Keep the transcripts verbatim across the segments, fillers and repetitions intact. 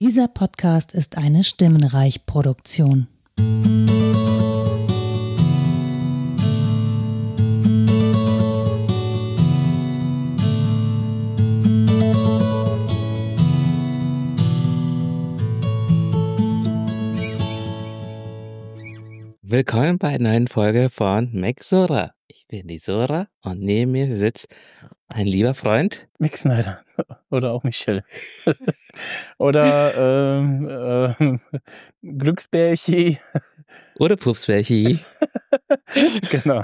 Dieser Podcast ist eine Stimmenreich-Produktion. Willkommen bei einer neuen Folge von Mac Sora. Ich bin die Sora und neben mir sitzt ein lieber Freund. Mick Snyder. Oder auch Michelle. Oder ähm, äh, Glücksbärchi. Oder Pupsbärchi. Genau.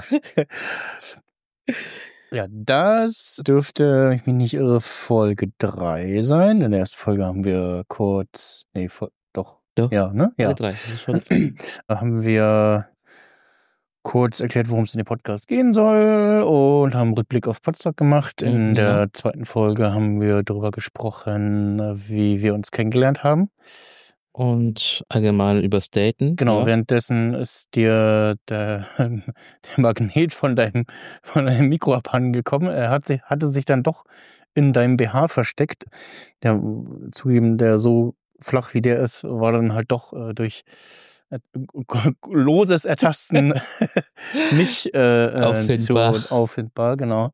Ja, das dürfte, ich mich nicht irre, Folge drei sein. In der ersten Folge haben wir kurz, nee, vor, doch, Doch. ja, ne? Ja. Folge drei. Das ist Folge drei. Da haben wir kurz erklärt, worum es in dem Podcast gehen soll und haben einen Rückblick auf Potsdam gemacht. In Mhm. der zweiten Folge haben wir darüber gesprochen, wie wir uns kennengelernt haben. Und allgemein übers Daten. Genau, Ja. währenddessen ist dir der, der Magnet von deinem, von deinem Mikro abhanden gekommen. Er hat sich, hatte sich dann doch in deinem B H versteckt. Der, zugeben, der so flach wie der ist, war dann halt doch äh, durch äh, loses Ertasten nicht äh, Auffindbar. Zu, auffindbar, genau.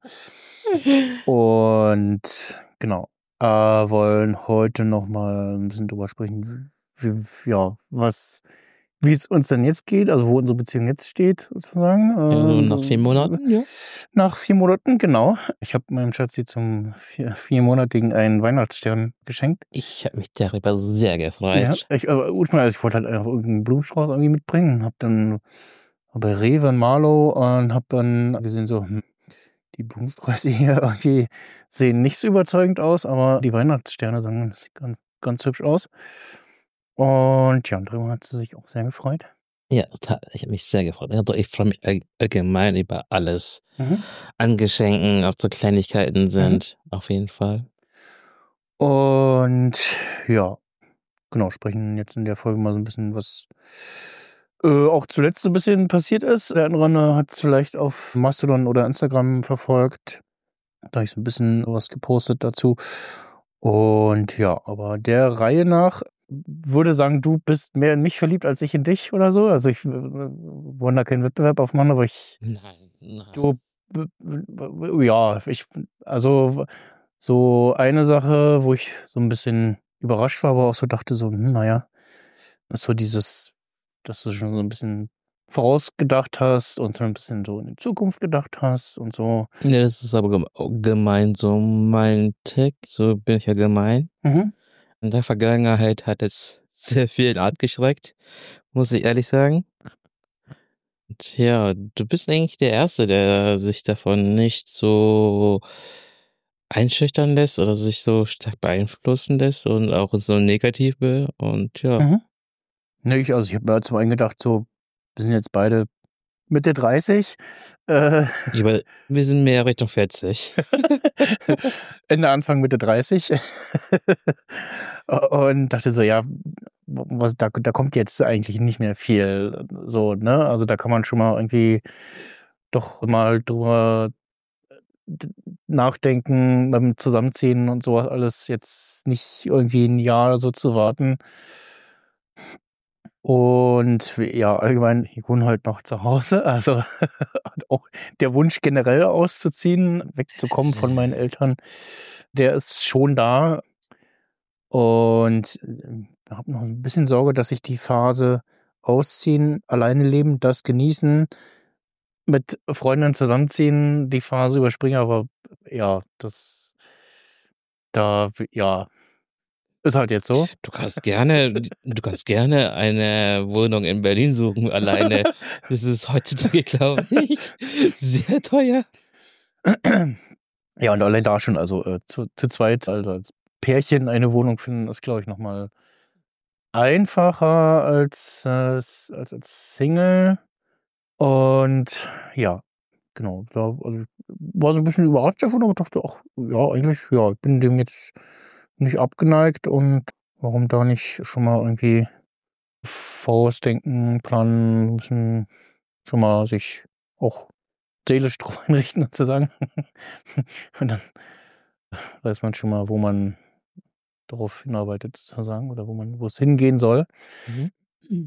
Und genau, äh, wollen heute noch mal ein bisschen drüber sprechen, wie, ja, was, wie es uns denn jetzt geht, also wo unsere Beziehung jetzt steht, sozusagen. Also Äh, nach vier Monaten, ja. Nach vier Monaten, genau. Ich habe meinem Schatzi zum vier, viermonatigen einen Weihnachtsstern geschenkt. Ich habe mich darüber sehr gefreut. Ja, ich, aber ursprünglich, also ich wollte halt einfach irgendeinen Blumenstrauß irgendwie mitbringen. Hab dann bei Rewe in Marlow und hab dann gesehen so, hm, die Blumensträuße hier irgendwie sehen nicht so überzeugend aus, aber die Weihnachtssterne sagen, das sieht ganz, ganz hübsch aus. Und ja, und darüber hat sie sich auch sehr gefreut. Ja, total. Ich habe mich sehr gefreut. Also ich freue mich all- allgemein über alles. Mhm. An Geschenken, ob so Kleinigkeiten sind. Auf jeden Fall. Und ja, genau, sprechen jetzt in der Folge mal so ein bisschen, was äh, auch zuletzt so ein bisschen passiert ist. Der andere hat es vielleicht auf Mastodon oder Instagram verfolgt. Da habe ich so ein bisschen was gepostet dazu. Und ja, aber der Reihe nach würde sagen, du bist mehr in mich verliebt als ich in dich oder so. Also ich äh, wollte da keinen Wettbewerb aufmachen, aber ich Nein, nein. Du, b- b- ja, ich, also so eine Sache, wo ich so ein bisschen überrascht war, aber auch so dachte so, hm, naja, ist so dieses, dass du schon so ein bisschen vorausgedacht hast und so ein bisschen so in die Zukunft gedacht hast und so. Ja, das ist aber gem- gemein, so mein Tick, so bin ich ja gemein. Mhm. In der Vergangenheit hat es sehr viel abgeschreckt, muss ich ehrlich sagen. Und ja, du bist eigentlich der Erste, der sich davon nicht so einschüchtern lässt oder sich so stark beeinflussen lässt und auch so negative und ja. Mhm. Ne, ich, also ich habe mir zum einen gedacht, so, wir sind jetzt beide Mitte dreißig. Äh, Aber wir sind mehr Richtung vierzig. Ende, Anfang, Mitte dreißig. Und dachte so, ja, was, da, da kommt jetzt eigentlich nicht mehr viel. So, ne? Also da kann man schon mal irgendwie doch mal drüber d- nachdenken, beim Zusammenziehen und sowas alles jetzt nicht irgendwie ein Jahr so zu warten. Und ja, allgemein, ich wohne halt noch zu Hause. Also auch der Wunsch generell auszuziehen, wegzukommen von meinen Eltern, der ist schon da. Und äh, habe noch ein bisschen Sorge, dass ich die Phase ausziehen, alleine leben, das genießen, mit Freundinnen zusammenziehen, die Phase überspringe. Aber ja, das, da, ja, ist halt jetzt so. Du kannst gerne, du kannst gerne eine Wohnung in Berlin suchen, alleine. Das ist heutzutage, glaube ich, sehr teuer. Ja, und allein da schon, also äh, zu, zu zweit, also als Pärchen eine Wohnung finden, ist, glaube ich, nochmal einfacher als, äh, als als Single. Und ja, genau, da, also ich war so ein bisschen überrascht davon, aber dachte auch, ja, eigentlich, ja, ich bin dem jetzt nicht abgeneigt und warum da nicht schon mal irgendwie vorausdenken, planen, ein bisschen schon mal sich auch seelisch drauf einrichten sozusagen. Und dann weiß man schon mal, wo man darauf hinarbeitet sozusagen oder wo man, wo es hingehen soll. Mhm.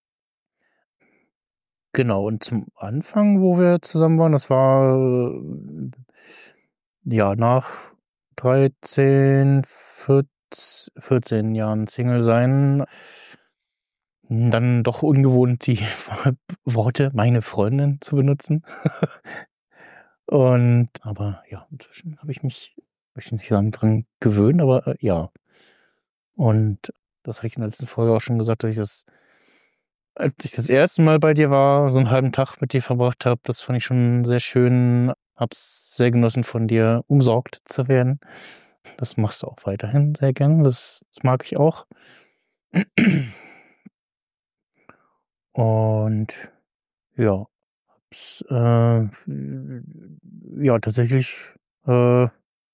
Genau, und zum Anfang, wo wir zusammen waren, das war äh, ja nach dreizehn, vierzehn Jahren Single sein, dann doch ungewohnt, die Worte meine Freundin zu benutzen. Und aber ja, inzwischen habe ich mich, möchte nicht sagen, dran gewöhnt, aber äh, ja. Und das hatte ich in der letzten Folge auch schon gesagt, dass ich das, als ich das erste Mal bei dir war, so einen halben Tag mit dir verbracht habe, das fand ich schon sehr schön. Hab's sehr genossen, von dir umsorgt zu werden. Das machst du auch weiterhin sehr gern. Das, das mag ich auch. Und ja, hab's, äh, ja, tatsächlich, äh,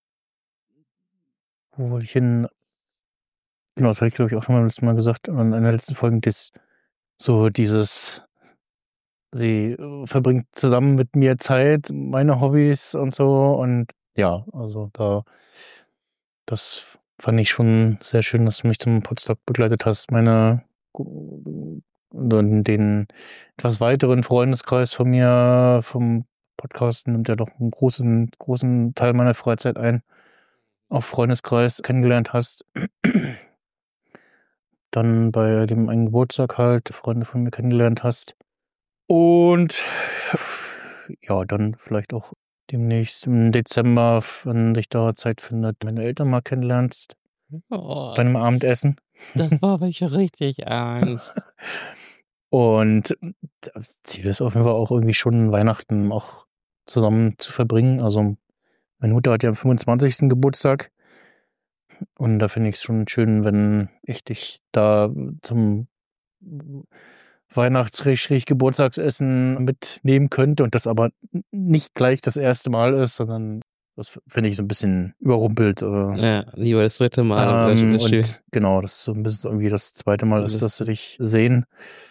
wo wollte ich hin? Genau, das habe ich, glaube ich, auch schon mal letztes Mal gesagt, in einer letzten Folge, das, so dieses, sie äh, verbringt zusammen mit mir Zeit, meine Hobbys und so. Und ja, also da, das fand ich schon sehr schön, dass du mich zum Podstock begleitet hast. Meine, den etwas weiteren Freundeskreis von mir, vom Podcast, nimmt ja doch einen großen, großen Teil meiner Freizeit ein. Auch Freundeskreis kennengelernt hast. Dann bei dem einen Geburtstag halt Freunde von mir kennengelernt hast. Und ja, dann vielleicht auch demnächst im Dezember, wenn sich da Zeit findet, meine Eltern mal kennenlernst. Oh, Bei einem Abendessen. davor habe ich richtig Angst. Und das Ziel ist auf jeden Fall auch irgendwie schon Weihnachten auch zusammen zu verbringen. Also meine Mutter hat ja am fünfundzwanzigsten Geburtstag. Und da finde ich es schon schön, wenn ich dich da zum Weihnachts-Geburtstagsessen mitnehmen könnte und das aber nicht gleich das erste Mal ist, sondern das finde ich so ein bisschen überrumpelt. Oder, Ja, lieber das dritte Mal. ähm, wäre schön. und genau, das ist so ein bisschen irgendwie das zweite Mal ist, Das- dass sie dich sehen.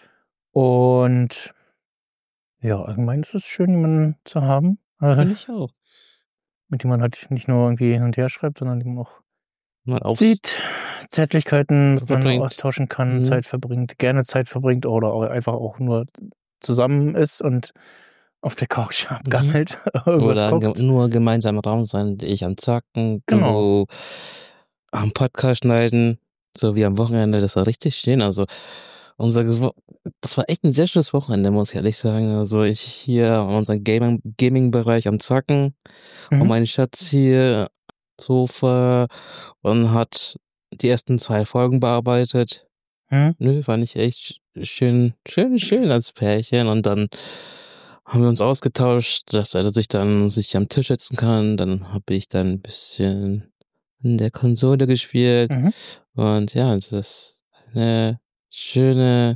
Und ja, allgemein ist es schön, jemanden zu haben, äh, Finde ich auch. mit dem man halt nicht nur irgendwie hin und her schreibt, sondern dem man auch Mal aufs sieht, Zärtlichkeiten, mit man verbringt. austauschen kann, Mhm. Zeit verbringt, gerne Zeit verbringt oder auch einfach auch nur zusammen ist und auf der Couch abgammelt, irgendwas Oder guckt. ge nur gemeinsam im Raum sein, ich am Zocken, Genau. du am Podcast schneiden, so wie am Wochenende, das war richtig schön. Also unser Gewo das war echt ein sehr schönes Wochenende, muss ich ehrlich sagen. Also ich hier in unserem Gaming Gaming-Bereich am Zocken und Mhm. mein Schatz hier Sofa und hat die ersten zwei Folgen bearbeitet. Mhm. Nö, fand ich echt schön, schön, schön als Pärchen. Und dann haben wir uns ausgetauscht, dass er sich dann sich am Tisch setzen kann. Dann habe ich dann ein bisschen in der Konsole gespielt. Mhm. Und ja, es ist eine schöne,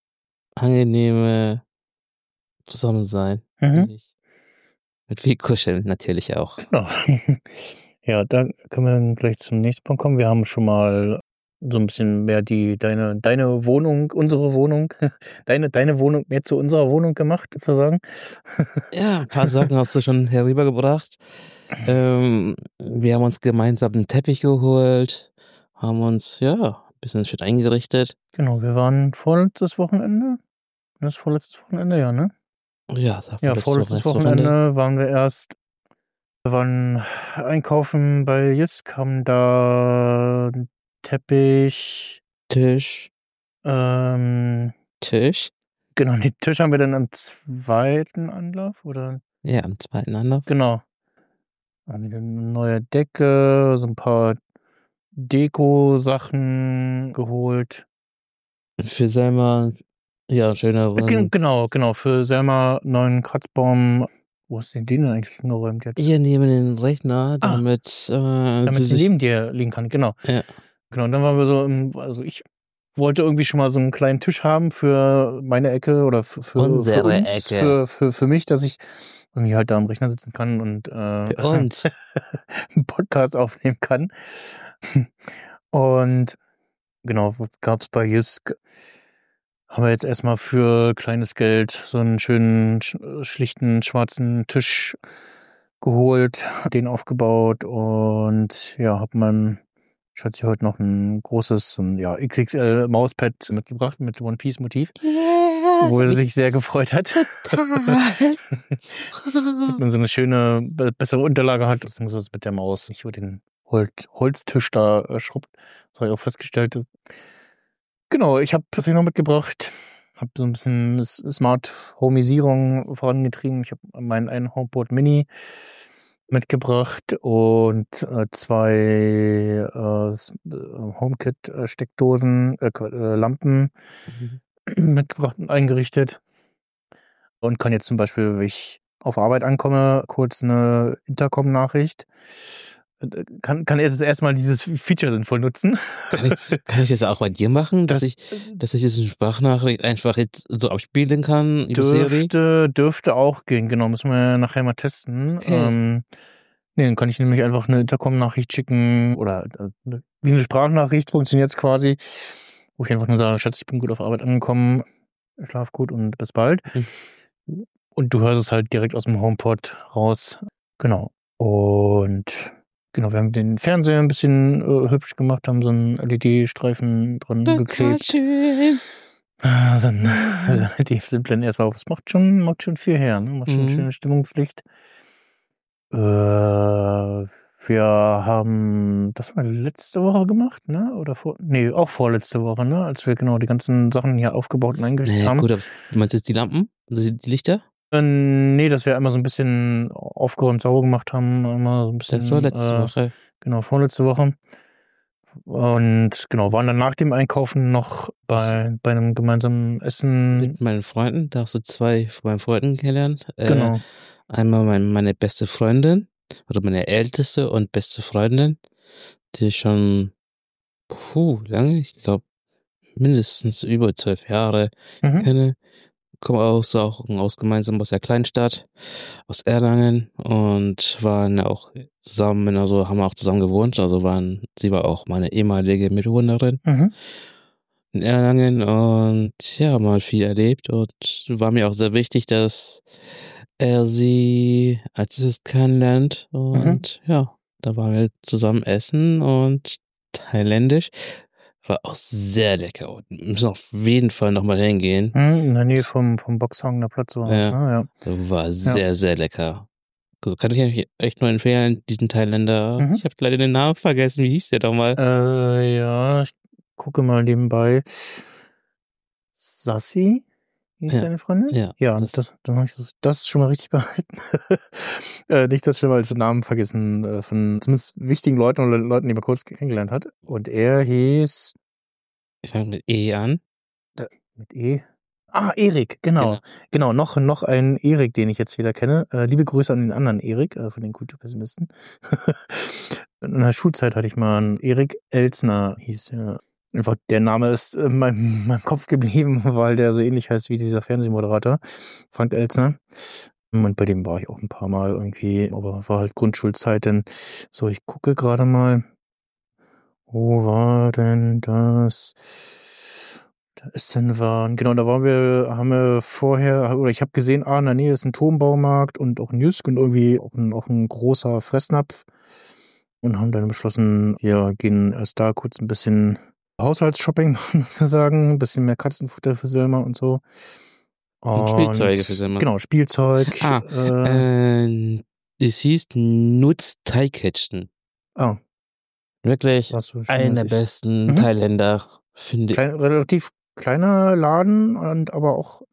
angenehme Zusammensein. Mhm. finde ich. Mit viel Kuscheln natürlich auch. Genau. Ja, da können wir dann gleich zum nächsten Punkt kommen. Wir haben schon mal so ein bisschen mehr die deine deine Wohnung, unsere Wohnung, deine deine Wohnung mehr zu unserer Wohnung gemacht, sozusagen. Ja, ein paar Sachen hast du schon herübergebracht. Ähm, wir haben uns gemeinsam einen Teppich geholt, haben uns, ja, ein bisschen schön eingerichtet. Genau, wir waren vorletztes Wochenende. Das vorletztes Wochenende, ja, ne? Ja, das war Ja, letztes vorletztes Wochenende. Wochenende waren wir erst, wir waren einkaufen bei Jysk, haben da einen Teppich, Tisch, ähm, Tisch. genau, den Tisch haben wir dann am zweiten Anlauf, oder? Ja, am zweiten Anlauf. Genau. Haben wir eine neue Decke, so ein paar Deko-Sachen geholt. Für Selma, ja, Gen- schöneren. Genau, genau, für Selma neuen Kratzbaum. Wo ist denn den denn eigentlich hingeräumt jetzt? Hier neben den Rechner, Ah. damit, äh, Damit sie sie sich, neben dir liegen kann, genau. ja, Genau, und dann waren wir so im, also ich wollte irgendwie schon mal so einen kleinen Tisch haben für meine Ecke oder für, für, für Unsere uns, Ecke. für, für, für mich, dass ich irgendwie halt da am Rechner sitzen kann und äh, für uns. einen Podcast aufnehmen kann. Und genau, gab es bei Jysk, haben wir jetzt erstmal für kleines Geld so einen schönen, sch- schlichten, schwarzen Tisch geholt, den aufgebaut und ja, hab meinem hat sie heute noch ein großes, ein, ja, X X L Mauspad mitgebracht mit One Piece Motiv, Ja, wo sie sich sehr gefreut hat. total. Damit man so eine schöne, be- bessere Unterlage hat, beziehungsweise mit der Maus nicht über den Holz, Holztisch da äh, schrubbt. Das habe ich auch festgestellt. Genau, ich habe was ich noch mitgebracht. Habe so ein bisschen S- Smart Homeisierung vorangetrieben. Ich habe meinen einen HomePod Mini mitgebracht und äh, zwei äh, S- äh, HomeKit-Steckdosen, äh, Qu- äh, Lampen mitgebracht und eingerichtet. Und kann jetzt zum Beispiel, wenn ich auf Arbeit ankomme, kurz eine Intercom-Nachricht. äh, Kann, kann erst erstmal dieses Feature sinnvoll nutzen. Kann ich, kann ich das auch bei dir machen, dass Das ich, dass ich diese Sprachnachricht einfach jetzt so abspielen kann über Siri? dürfte, dürfte auch gehen, genau. Müssen wir nachher mal testen. Okay. Ähm, nee, dann kann ich nämlich einfach eine Intercom-Nachricht schicken oder äh, ne- wie eine Sprachnachricht funktioniert es quasi, wo ich einfach nur sage, Schatz, ich bin gut auf Arbeit angekommen, schlaf gut und bis bald. Hm. Und du hörst es halt direkt aus dem HomePod raus. Genau. Und genau, wir haben den Fernseher ein bisschen äh, hübsch gemacht, haben so einen L E D-Streifen dran Total geklebt. schön. Ah, so ein, also die Simplen erstmal, das macht schon, macht schon viel her, ne? Macht schon ein Mhm. schönes Stimmungslicht. Äh, wir haben das mal letzte Woche gemacht, ne? Oder vor, nee, auch vorletzte Woche, ne? Als wir genau die ganzen Sachen hier aufgebaut und eingerichtet Naja, haben. gut, aber s- du meinst jetzt die Lampen? Also die die Lichter? Äh, nee, dass wir einmal so ein bisschen aufgeräumt sauber gemacht haben, einmal so ein bisschen. Das war letzte äh, Woche. Genau, vorletzte Woche. Und genau, waren dann nach dem Einkaufen noch Was? bei, bei einem gemeinsamen Essen. Mit meinen Freunden, da hast du zwei von meinen Freunden kennengelernt. Äh, Genau. einmal mein, meine beste Freundin, oder meine älteste und beste Freundin, die ich schon, puh, lange, ich glaube, mindestens über zwölf Jahre Mhm. kenne. Kommen aus, auch aus gemeinsam aus der Kleinstadt, aus Erlangen und waren auch zusammen, also haben auch zusammen gewohnt, also waren, sie war auch meine ehemalige Mitbewohnerin Mhm. in Erlangen und ja, mal viel erlebt und war mir auch sehr wichtig, dass er sie als es kennenlernt und ja, da waren wir zusammen essen und thailändisch. War auch sehr lecker und wir müssen auf jeden Fall nochmal hingehen. Mhm. In der Nähe vom, vom Boxhagener Platz war Ja. das, ne? Ja. War sehr, sehr lecker. Also kann ich euch echt nur empfehlen, diesen Thailänder. Mhm. Ich habe leider den Namen vergessen. Wie hieß der doch mal? Äh, ja, ich gucke mal nebenbei. Sassi? Hieß Ja. deine Freundin? Ja, Ja, das- das, dann habe ich das, das schon mal richtig behalten. äh, nicht, dass wir mal den Namen vergessen äh, von zumindest wichtigen Leuten oder Leuten, die man kurz kennengelernt hat. Und er hieß Ich fange mit E an. mit E. Ah, Erik, genau. Genau, noch, noch ein Erik, den ich jetzt wieder kenne. Äh, liebe Grüße an den anderen Erik, äh, von den Kulturpessimisten. In der Schulzeit hatte ich mal einen Erik Elsner, hieß der. Einfach, der Name ist in meinem, meinem Kopf geblieben, weil der so ähnlich heißt wie dieser Fernsehmoderator, Frank Elsner. Und bei dem war ich auch ein paar Mal irgendwie, aber war halt Grundschulzeit. Denn so, ich gucke gerade mal, wo war denn das? Da ist denn waren, genau, da waren wir, haben wir vorher, oder ich habe gesehen, ah, in der Nähe ist ein Turmbaumarkt und auch ein Jysk und irgendwie auch ein, auch ein großer Fressnapf. Und haben dann beschlossen, wir gehen erst da kurz ein bisschen Haushaltsshopping machen, sozusagen. Ein bisschen mehr Katzenfutter für Selma und so. Und Spielzeuge für Selma. Genau, Spielzeug. Ah, äh, äh, es hieß Nutz Thai Kitchen. ah, Wirklich was so schön einer der ist. besten Mhm. Thailänder, finde ich. Klein, relativ kleiner Laden und aber auch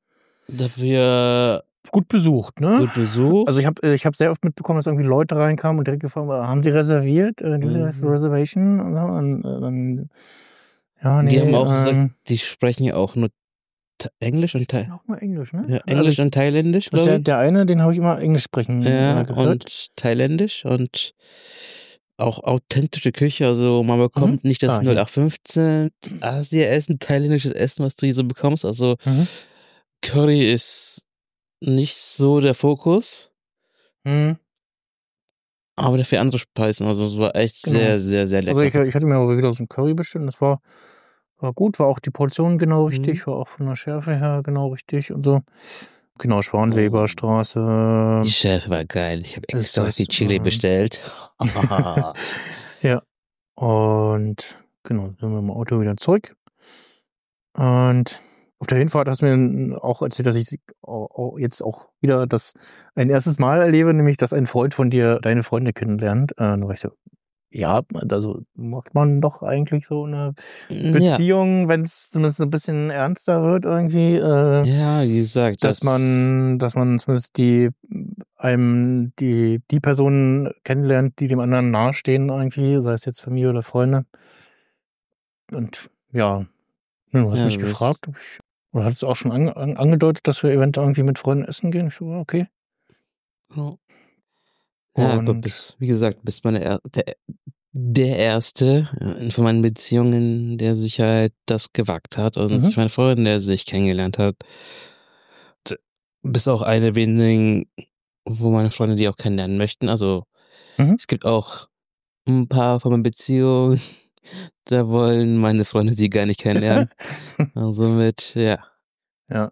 Dafür gut besucht, ne? gut besucht. Also ich habe ich hab sehr oft mitbekommen, dass irgendwie Leute reinkamen und direkt gefragt haben, haben sie reserviert? Äh, Mhm. Reservation? Und, so. und äh, dann, ja, nee. die haben auch ähm, gesagt, die sprechen ja auch nur Tha- Englisch und Thai. auch nur Englisch, ne? Ja, Also Englisch ich, und Thailändisch, das ist glaube ja ich. der eine, den habe ich immer Englisch sprechen Ja, äh, gehört. und Thailändisch und auch authentische Küche. Also man bekommt nicht das Ah, hier. null acht fünfzehn Asia-Essen, thailändisches Essen, was du hier so bekommst. Also Mhm. Curry ist nicht so der Fokus, Mhm. aber dafür andere Speisen. Also es war echt Genau. sehr, sehr, sehr lecker. Also ich, ich hatte mir aber wieder so ein Curry bestellt. Das war, war gut, war auch die Portion genau Mhm. richtig, war auch von der Schärfe her genau richtig und so. Genau, Schwanleberstraße. Die Schärfe war geil. Ich habe Ist extra das, die Chili ähm, bestellt. Ja. Und genau, sind wir im Auto wieder zurück. Und auf der Hinfahrt hast du mir auch erzählt, dass ich jetzt auch wieder das ein erstes Mal erlebe, nämlich, dass ein Freund von dir deine Freunde kennenlernt. Äh, da war ich so, ja, also macht man doch eigentlich so eine Ja, Beziehung, wenn es zumindest ein bisschen ernster wird irgendwie, äh, ja, wie gesagt, dass das, man, dass man zumindest die einem die die Personen kennenlernt, die dem anderen nahestehen irgendwie, sei es jetzt Familie oder Freunde. Und ja, du hast ja, mich du bist, gefragt, ob ich, oder hattest du auch schon ange, an, angedeutet, dass wir eventuell irgendwie mit Freunden essen gehen? Ich so, ja, okay. ja, ja, du Und bist, wie gesagt, bist meine, er, der, der Erste äh, von meinen Beziehungen, der sich halt das gewagt hat und mhm. sich mein Freund, der sich kennengelernt hat. D- Bist auch eine der wenigen, wo meine Freunde die auch kennenlernen möchten. Also Mhm. es gibt auch ein paar von meinen Beziehungen, da wollen meine Freunde sie gar nicht kennenlernen. Und somit, ja. Ja.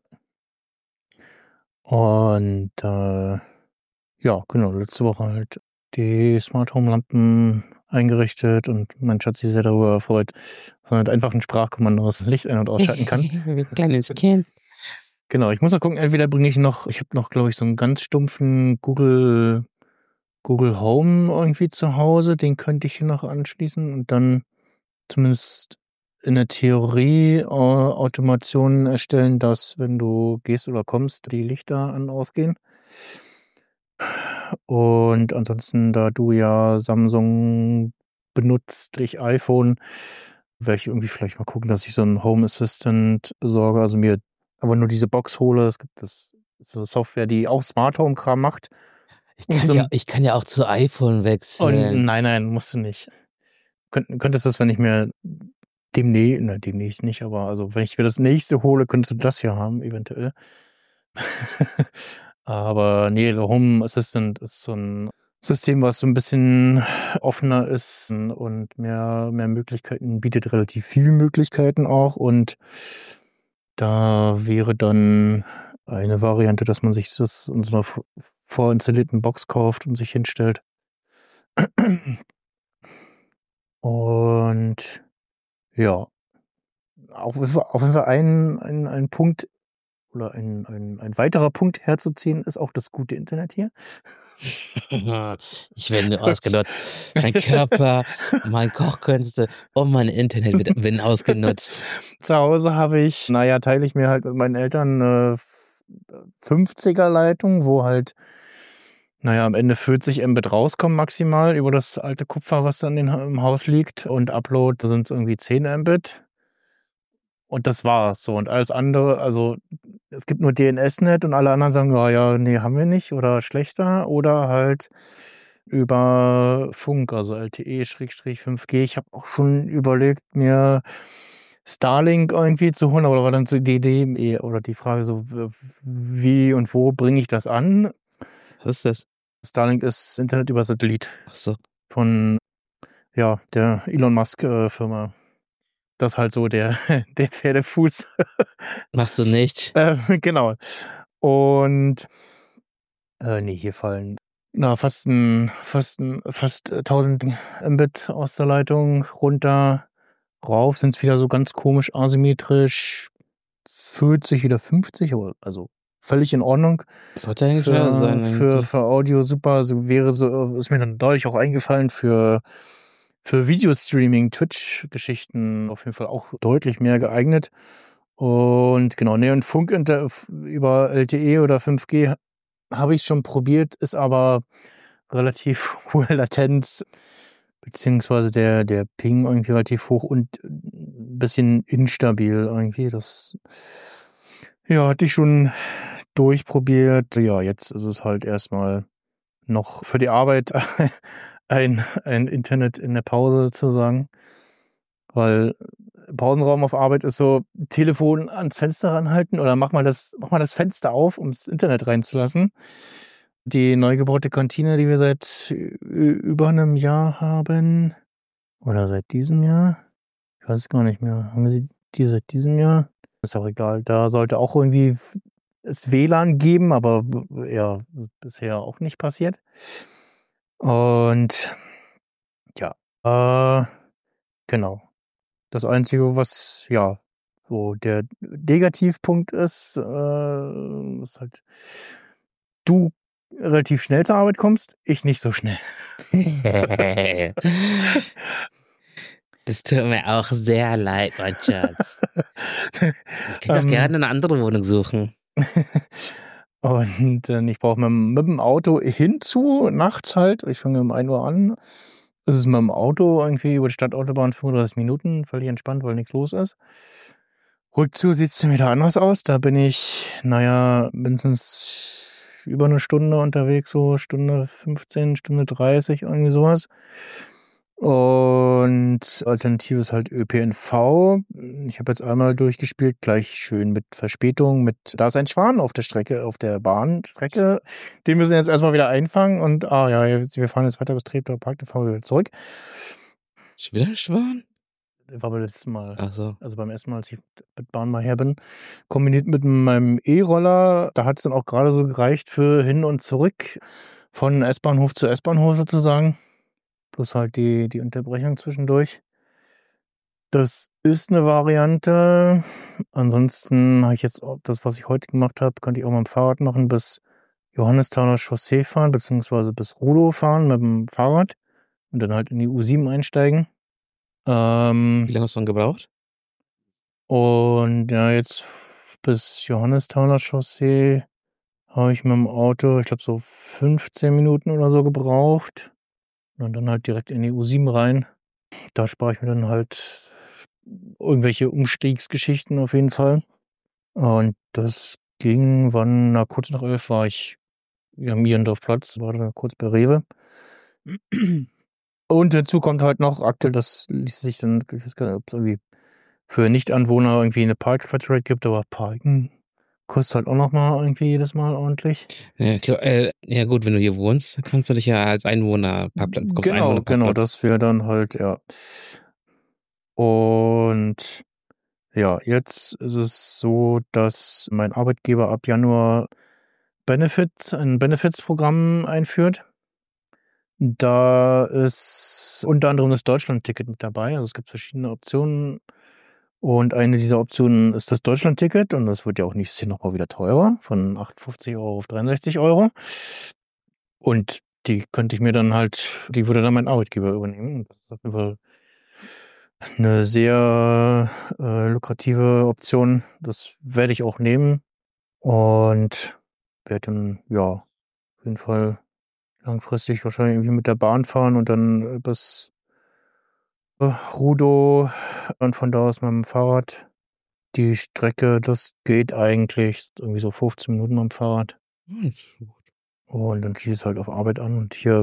Und äh, ja, genau, letzte Woche halt die Smart Home Lampen eingerichtet und mein Schatz sich sehr darüber erfreut, dass man mit einfachen Sprachkommandos Licht ein- und ausschalten kann. Wie ein kleines Kind. Genau, ich muss mal gucken, entweder bringe ich noch, ich habe noch, glaube ich, so einen ganz stumpfen Google, Google Home irgendwie zu Hause, den könnte ich hier noch anschließen und dann zumindest in der Theorie äh, Automationen erstellen, dass, wenn du gehst oder kommst, die Lichter an und ausgehen. Und ansonsten, da du ja Samsung benutzt, ich iPhone, werde ich irgendwie vielleicht mal gucken, dass ich so einen Home Assistant besorge, also mir aber nur diese Box hole. Es gibt das so Software, die auch Smart Home Kram macht. Ich Und kann so ja, ein, ich kann ja auch zu iPhone und wechseln. nein, nein, musst du nicht. Könnt, könntest das, wenn ich mir demnächst, ne, demnächst nicht, aber also wenn ich mir das nächste hole, könntest du das ja haben, eventuell. Aber nee, der Home Assistant ist so ein System, was so ein bisschen offener ist und mehr, mehr Möglichkeiten bietet, relativ viele Möglichkeiten auch. Und da wäre dann eine Variante, dass man sich das in so einer v- vorinstallierten Box kauft und sich hinstellt. Und ja, auf, auf jeden Fall ein, ein, ein Punkt oder ein, ein, ein weiterer Punkt herzuziehen, ist auch das gute Internet hier. Ich werde nur ausgenutzt. Mein Körper, mein Kochkünste und mein Internet wird- werden ausgenutzt. Zu Hause habe ich, naja, teile ich mir halt mit meinen Eltern eine fünfziger Leitung, wo halt, naja, am Ende vierzig Mbit rauskommen maximal über das alte Kupfer, was dann in, im Haus liegt. Und Upload sind es irgendwie zehn Mbit. Und das war's so. Und alles andere, also es gibt nur D N S-Net und alle anderen sagen, ja, ja, nee, haben wir nicht oder schlechter oder halt über Funk, also L T E fünf G. Ich habe auch schon überlegt, mir Starlink irgendwie zu holen, aber da war dann so die Idee oder die Frage so, wie und wo bringe ich das an? Was ist das? Starlink ist Internet über Satellit Ach so. von, ja, der Elon Musk äh, Firma. Das ist halt so der, der Pferdefuß. Machst du nicht? äh, genau. Und äh, nee, hier fallen na, fast ein, fast ein, fast tausend Mbit aus der Leitung runter. Rauf sind es wieder so ganz komisch asymmetrisch. vierzig, wieder fünfzig, aber also völlig in Ordnung. Sollte eigentlich schwer Für, sein. für, Eigentlich. für Audio super. So wäre so, ist mir dann deutlich auch eingefallen für, für Videostreaming, Twitch-Geschichten auf jeden Fall auch deutlich mehr geeignet. Und genau, nee, und Funk inter, über L T E oder fünf G habe ich schon probiert, ist aber relativ hohe Latenz, beziehungsweise der, der Ping irgendwie relativ hoch und ein bisschen instabil irgendwie. Das, ja, hatte ich schon durchprobiert. Ja, jetzt ist es halt erstmal noch für die Arbeit ein, ein Internet in der Pause sozusagen, weil Pausenraum auf Arbeit ist so, Telefon ans Fenster ranhalten oder mach mal das, mach mal das Fenster auf, um das Internet reinzulassen. Die neu gebaute Kantine, die wir seit über einem Jahr haben, oder seit diesem Jahr, ich weiß es gar nicht mehr, haben wir sie die seit diesem Jahr? Ist auch egal, da sollte auch irgendwie es W L A N geben, aber ja, bisher auch nicht passiert. Und ja, äh, Genau. Das Einzige, was, ja, so der Negativpunkt ist, äh, ist halt, du relativ schnell zur Arbeit kommst, ich nicht so schnell. Das tut mir auch sehr leid, mein Schatz. Ich kann doch Ähm, gerne eine andere Wohnung suchen. Und äh, ich brauche mit, mit dem Auto hinzu, nachts halt, ich fange um ein Uhr an. Es ist mit dem Auto irgendwie über die Stadtautobahn fünfunddreißig Minuten, völlig entspannt, weil nichts los ist. Rückzu sieht es dann wieder anders aus. Da bin ich, naja, mindestens über eine Stunde unterwegs, so Stunde fünfzehn, Stunde dreißig, irgendwie sowas. Und Alternative ist halt Ö P N V. Ich habe jetzt einmal durchgespielt, gleich schön mit Verspätung, mit, da ist ein Schwan auf der Strecke, auf der Bahnstrecke. Den müssen wir jetzt erstmal wieder einfangen und, ah ja, wir fahren jetzt weiter bis Treptower Park, dann fahren wir wieder zurück. Schon wieder ein Schwan? War beim letzten Mal. Ach so. Also beim ersten Mal, als ich mit Bahn mal her bin. Kombiniert mit meinem E-Roller, da hat es dann auch gerade so gereicht für hin und zurück. Von S-Bahnhof zu S-Bahnhof sozusagen. Plus halt die, die Unterbrechung zwischendurch. Das ist eine Variante. Ansonsten habe ich jetzt auch das, was ich heute gemacht habe, könnte ich auch mal mit dem Fahrrad machen, bis Johannesthaler Chaussee fahren, beziehungsweise bis Rudow fahren mit dem Fahrrad und dann halt in die U sieben einsteigen. Ähm, Wie lange hast du dann gebraucht? Und ja, jetzt bis Johannesthaler Chaussee habe ich mit dem Auto, ich glaube, so fünfzehn Minuten oder so gebraucht. Und dann halt direkt in die U sieben rein. Da spare ich mir dann halt irgendwelche Umstiegsgeschichten auf jeden Fall. Und das ging, wann, na, kurz nach elf war ich ja, am Mierendorfplatz, war da kurz bei Rewe. Und dazu kommt halt noch aktuell, das ließ sich dann, ich weiß gar nicht, ob es irgendwie für Nichtanwohner irgendwie eine Park-Flatrate gibt, aber Parken kostet halt auch nochmal irgendwie jedes Mal ordentlich. Ja, klar, äh, ja gut, wenn du hier wohnst, kannst du dich ja als Einwohner Parkplatz, Genau, genau, das wäre dann halt, ja. Und ja, jetzt ist es so, dass mein Arbeitgeber ab Januar Benefit, ein Benefits-Programm einführt. Da ist unter anderem das Deutschland-Ticket mit dabei. Also es gibt verschiedene Optionen. Und eine dieser Optionen ist das Deutschland-Ticket. Und das wird ja auch nächstes Jahr nochmal wieder teurer. Von achtundfünfzig Euro auf dreiundsechzig Euro. Und die könnte ich mir dann halt, die würde dann mein Arbeitgeber übernehmen. Das ist auf jeden Fall eine sehr äh, lukrative Option. Das werde ich auch nehmen. Und werde dann, ja, auf jeden Fall langfristig wahrscheinlich irgendwie mit der Bahn fahren und dann bis äh, Rudow und von da aus mit dem Fahrrad. Die Strecke, das geht eigentlich irgendwie so fünfzehn Minuten mit dem Fahrrad. Und dann schieße ich halt auf Arbeit an und hier,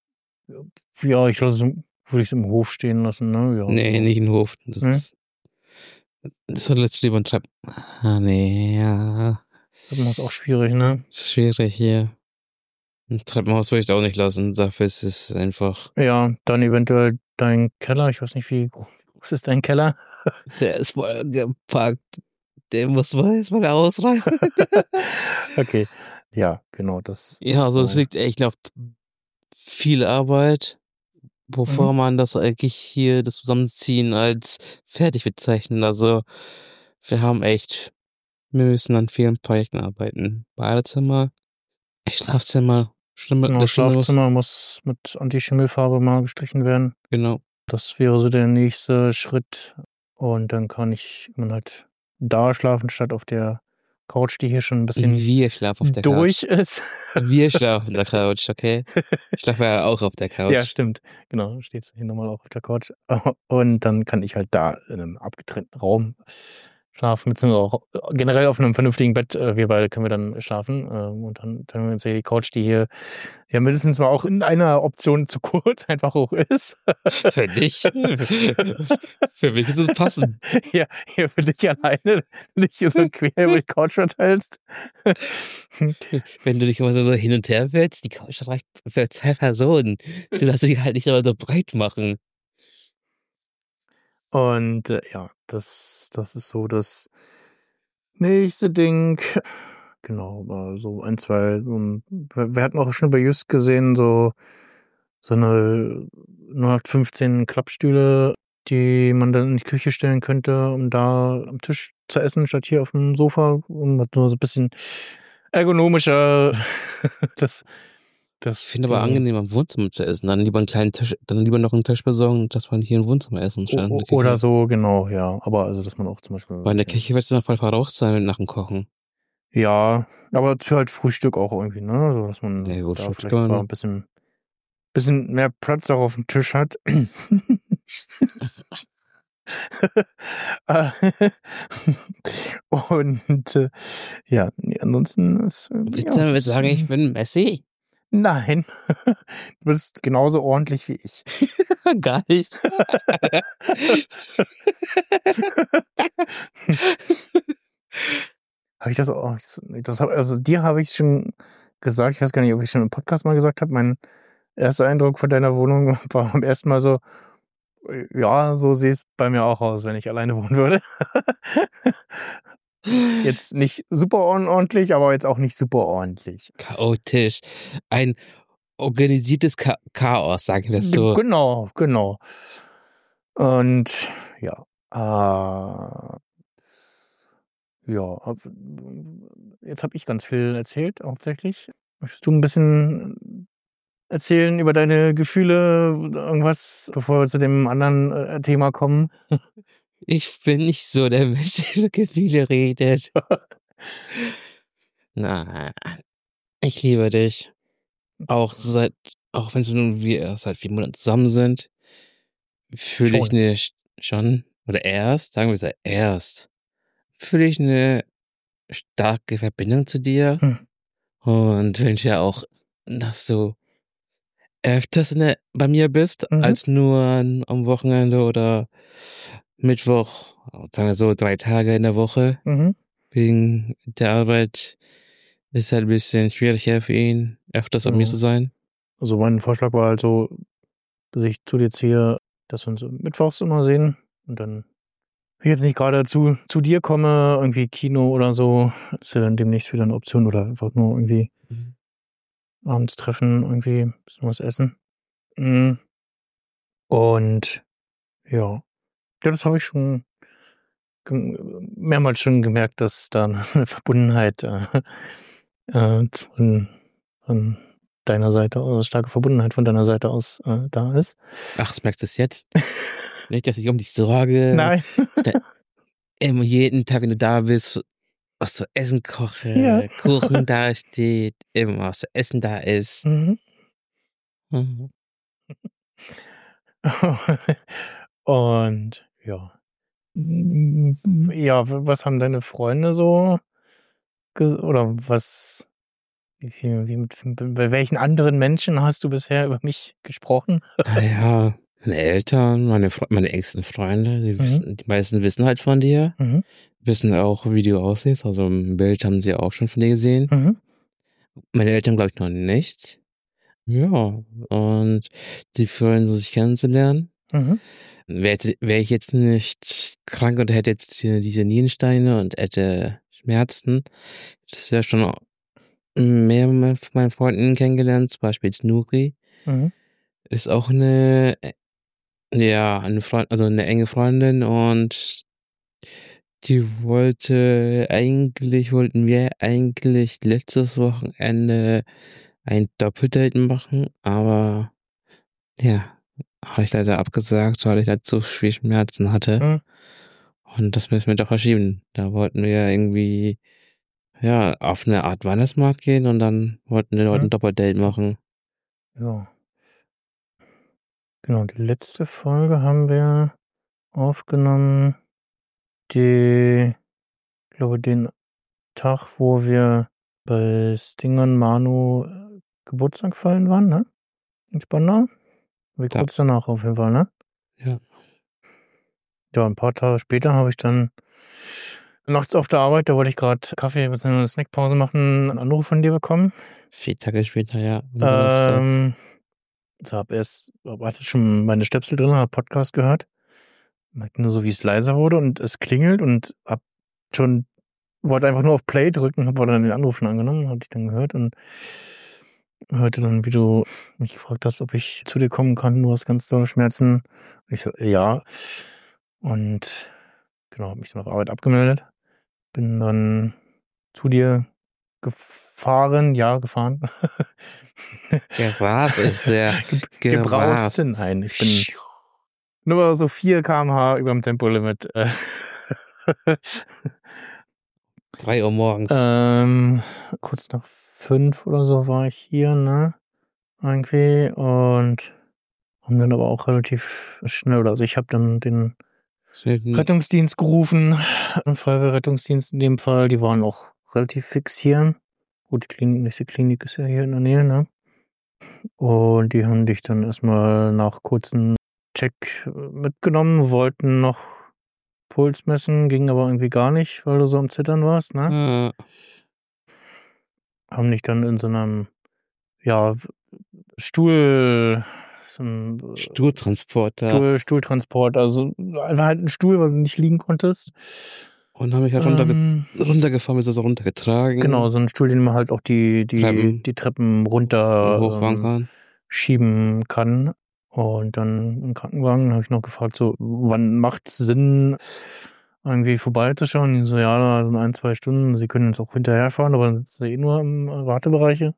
ja, ich lasse es, würde ich es im Hof stehen lassen, ne? Ja. Nee, nicht im Hof. Das, Nee? ist- das solltest du lieber ein Treppen. Ah, nee, ja. Das ist auch schwierig, ne? Das ist schwierig hier. Ein Treppenhaus würde ich da auch nicht lassen. Dafür ist es einfach. Ja, dann eventuell dein Keller. Ich weiß nicht, wie groß ist dein Keller? Der ist voll gepackt. Der muss mal erstmal ausreißen. Okay. Ja, genau, das Ja, also es so. liegt echt auf viel Arbeit, bevor Mhm. man das eigentlich hier, das Zusammenziehen als fertig bezeichnen. Also wir haben echt, wir müssen an vielen Projekten arbeiten. Badezimmer, Schlafzimmer, Stimme, Genau, das Schlimme muss- Schlafzimmer muss mit Anti-Schimmelfarbe mal gestrichen werden. Genau. Das wäre so der nächste Schritt. Und dann kann ich man halt da schlafen, statt auf der Couch, die hier schon ein bisschen Wir schlafen auf der durch Couch. ist. Wir schlafen auf der Couch, okay? Ich schlafe ja auch auf der Couch. Ja, stimmt. Genau, steht hier nochmal auch auf der Couch. Und dann kann ich halt da in einem abgetrennten Raum schlafen, beziehungsweise auch generell auf einem vernünftigen Bett. äh, Wir beide können wir dann schlafen. ähm, Und dann teilen wir uns hier die Couch, die hier ja mindestens mal auch in einer Option zu kurz einfach hoch ist. Für dich? Für mich ist es passend. Ja, hier für dich alleine, nicht hier so quer über die Couch verteilst. Wenn du dich immer so hin und her willst, die Couch reicht für zwei Personen. Du darfst dich halt nicht immer so breit machen. Und äh, ja, das, das ist so das nächste Ding. Genau, aber so ein, zwei, so ein, wir wir hatten auch schon bei Just gesehen, so, so eine null acht fünfzehn Klappstühle die man dann in die Küche stellen könnte, um da am Tisch zu essen, statt hier auf dem Sofa, um das nur so ein bisschen ergonomischer. das, das, Ich finde aber äh, angenehm, am Wohnzimmer zu essen. Dann lieber einen kleinen Tisch, dann lieber noch einen Tisch besorgen, dass man hier im Wohnzimmer essen statt in der Küche. Oder so, genau, ja. Aber also, dass man auch zum Beispiel. Weil in der Küche wirst du dann voll verraucht sein nach dem Kochen. Ja, aber für halt Frühstück auch irgendwie, ne? So, dass man Ja, gut, da Frühstück vielleicht kann man mal noch. ein bisschen, bisschen mehr Platz auch auf dem Tisch hat. Und äh, ja, nee, ansonsten ist. Äh, Willst ja, du damit es ist, sagen, ich äh, bin Messi? Nein, du bist genauso ordentlich wie ich. Gar nicht. Habe ich das auch? Das hab, also dir habe ich schon gesagt, ich weiß gar nicht, ob ich schon im Podcast mal gesagt habe, mein erster Eindruck von deiner Wohnung war beim ersten Mal so, äh, ja, so sieht es bei mir auch aus, wenn ich alleine wohnen würde. Jetzt nicht super unordentlich, aber jetzt auch nicht super ordentlich. Chaotisch. Ein organisiertes Cha- Chaos, sagen wir es so. Genau, genau. Und ja, äh, ja, hab- jetzt habe ich ganz viel erzählt, hauptsächlich. Möchtest du ein bisschen erzählen über deine Gefühle, irgendwas, bevor wir zu dem anderen äh, Thema kommen? Ich bin nicht so der Mensch, der so Gefühle redet. Na, ich liebe dich. Auch seit, auch wenn wir wir erst seit vier Monaten zusammen sind, fühle ich Schon. eine, schon, oder erst, sagen wir es erst, fühle ich eine starke Verbindung zu dir Hm. und wünsche ja auch, dass du öfters in der, bei mir bist, Mhm. als nur an- am Wochenende oder Mittwoch, sagen wir so, drei Tage in der Woche. Mhm. Wegen der Arbeit ist es halt ein bisschen schwieriger für ihn, öfters bei mir Mhm. zu sein. Also mein Vorschlag war halt so, dass ich zu dir ziehe, dass wir uns mittwochs immer sehen und dann ich jetzt nicht gerade zu, zu dir komme, irgendwie Kino oder so, ist ja dann demnächst wieder eine Option oder einfach nur irgendwie Mhm. abends treffen, irgendwie ein bisschen was essen. Mhm. Und ja, ja, das habe ich schon gem- mehrmals schon gemerkt, dass da eine Verbundenheit äh, äh, von, von deiner Seite aus, starke Verbundenheit von deiner Seite aus äh, da ist. Ach, das merkst du es jetzt? Nicht, dass ich um dich sorge. Nein. Da, immer jeden Tag, wenn du da bist, was zu essen koche, Ja. Kuchen da steht, immer was zu essen da ist. Mhm. Mhm. Und ja. Ja, was haben deine Freunde so ges- oder was, wie viel, wie mit, bei welchen anderen Menschen hast du bisher über mich gesprochen? Naja, meine Eltern, meine, Fre meine engsten Freunde, die, Mhm. wissen, die meisten wissen halt von dir, Mhm. wissen auch, wie du aussiehst. Also im Bild haben sie auch schon von dir gesehen. Mhm. Meine Eltern glaube ich noch nicht. Ja, und die freuen sich kennenzulernen. Mhm. Wäre wär ich jetzt nicht krank und hätte jetzt die- diese Nierensteine und hätte Schmerzen, das ist ja schon mehr von meinen Freunden kennengelernt, zum Beispiel jetzt Nuri, Mhm. ist auch eine, äh, ja, eine Freund, also eine enge Freundin und die wollte eigentlich, wollten wir eigentlich letztes Wochenende ein Doppeldate machen, aber ja, habe ich leider abgesagt, weil ich halt so viel Schmerzen hatte. Mhm. Und das müssen wir doch verschieben. Da wollten wir irgendwie, ja, auf eine Art Weihnachtsmarkt gehen und dann wollten wir heute ein Mhm. Doppeldate machen. Ja. Genau, die letzte Folge haben wir aufgenommen, die, ich glaube, den Tag, wo wir bei Sting und Manu äh, Geburtstag feiern waren, ne? In Spandau. Wie Ja. kurz danach auf jeden Fall, ne? Ja. Ja, ein paar Tage später habe ich dann nachts auf der Arbeit, da wollte ich gerade Kaffee bzw. eine Snackpause machen, einen Anruf von dir bekommen. Vier Tage später, ja. am Donnerstag. Ähm, ich habe erst, hatte schon meine Stöpsel drin, habe Podcast gehört. Merkte nur so, wie es leiser wurde und es klingelt und hab schon, wollte einfach nur auf Play drücken, habe dann den Anruf schon angenommen, hatte ich dann gehört und Hörte dann, wie du mich gefragt hast, ob ich zu dir kommen kann. Du hast ganz dolle Schmerzen. Ich so, ja. Und genau, habe mich dann auf Arbeit abgemeldet. Bin dann zu dir gefahren, ja, gefahren. Gerast ist der. Ge gebraust. Nein, ich bin nur so vier Kilometer pro Stunde über dem Tempolimit. drei Uhr morgens. Ähm, kurz nach fünf oder so war ich hier, ne? Irgendwie. Und haben dann aber auch relativ schnell, also ich habe dann den Rettungsdienst gerufen, den Feuerwehrrettungsdienst in dem Fall, die waren auch relativ fix hier. Gut, die Klinik, die Klinik ist ja hier in der Nähe, ne? Und die haben dich dann erstmal nach kurzem Check mitgenommen, wollten noch Puls messen, ging aber irgendwie gar nicht, weil du so am Zittern warst, ne? Ja. Haben dich dann in so einem, ja, Stuhl... Stuhltransporter. Stuhl, Stuhltransport, also einfach halt ein Stuhl, weil du nicht liegen konntest. Und haben mich halt runterge ähm, runtergefahren, ist also runtergetragen. Genau, so ein Stuhl, den man halt auch die, die, Treppen, die Treppen runter hochfahren kann. Ähm, schieben kann. Und dann im Krankenwagen habe ich noch gefragt, so, wann macht's Sinn, irgendwie vorbeizuschauen? Die so, ja, in ein, zwei Stunden, sie können jetzt auch hinterherfahren, aber das ist ja eh nur im Wartebereiche.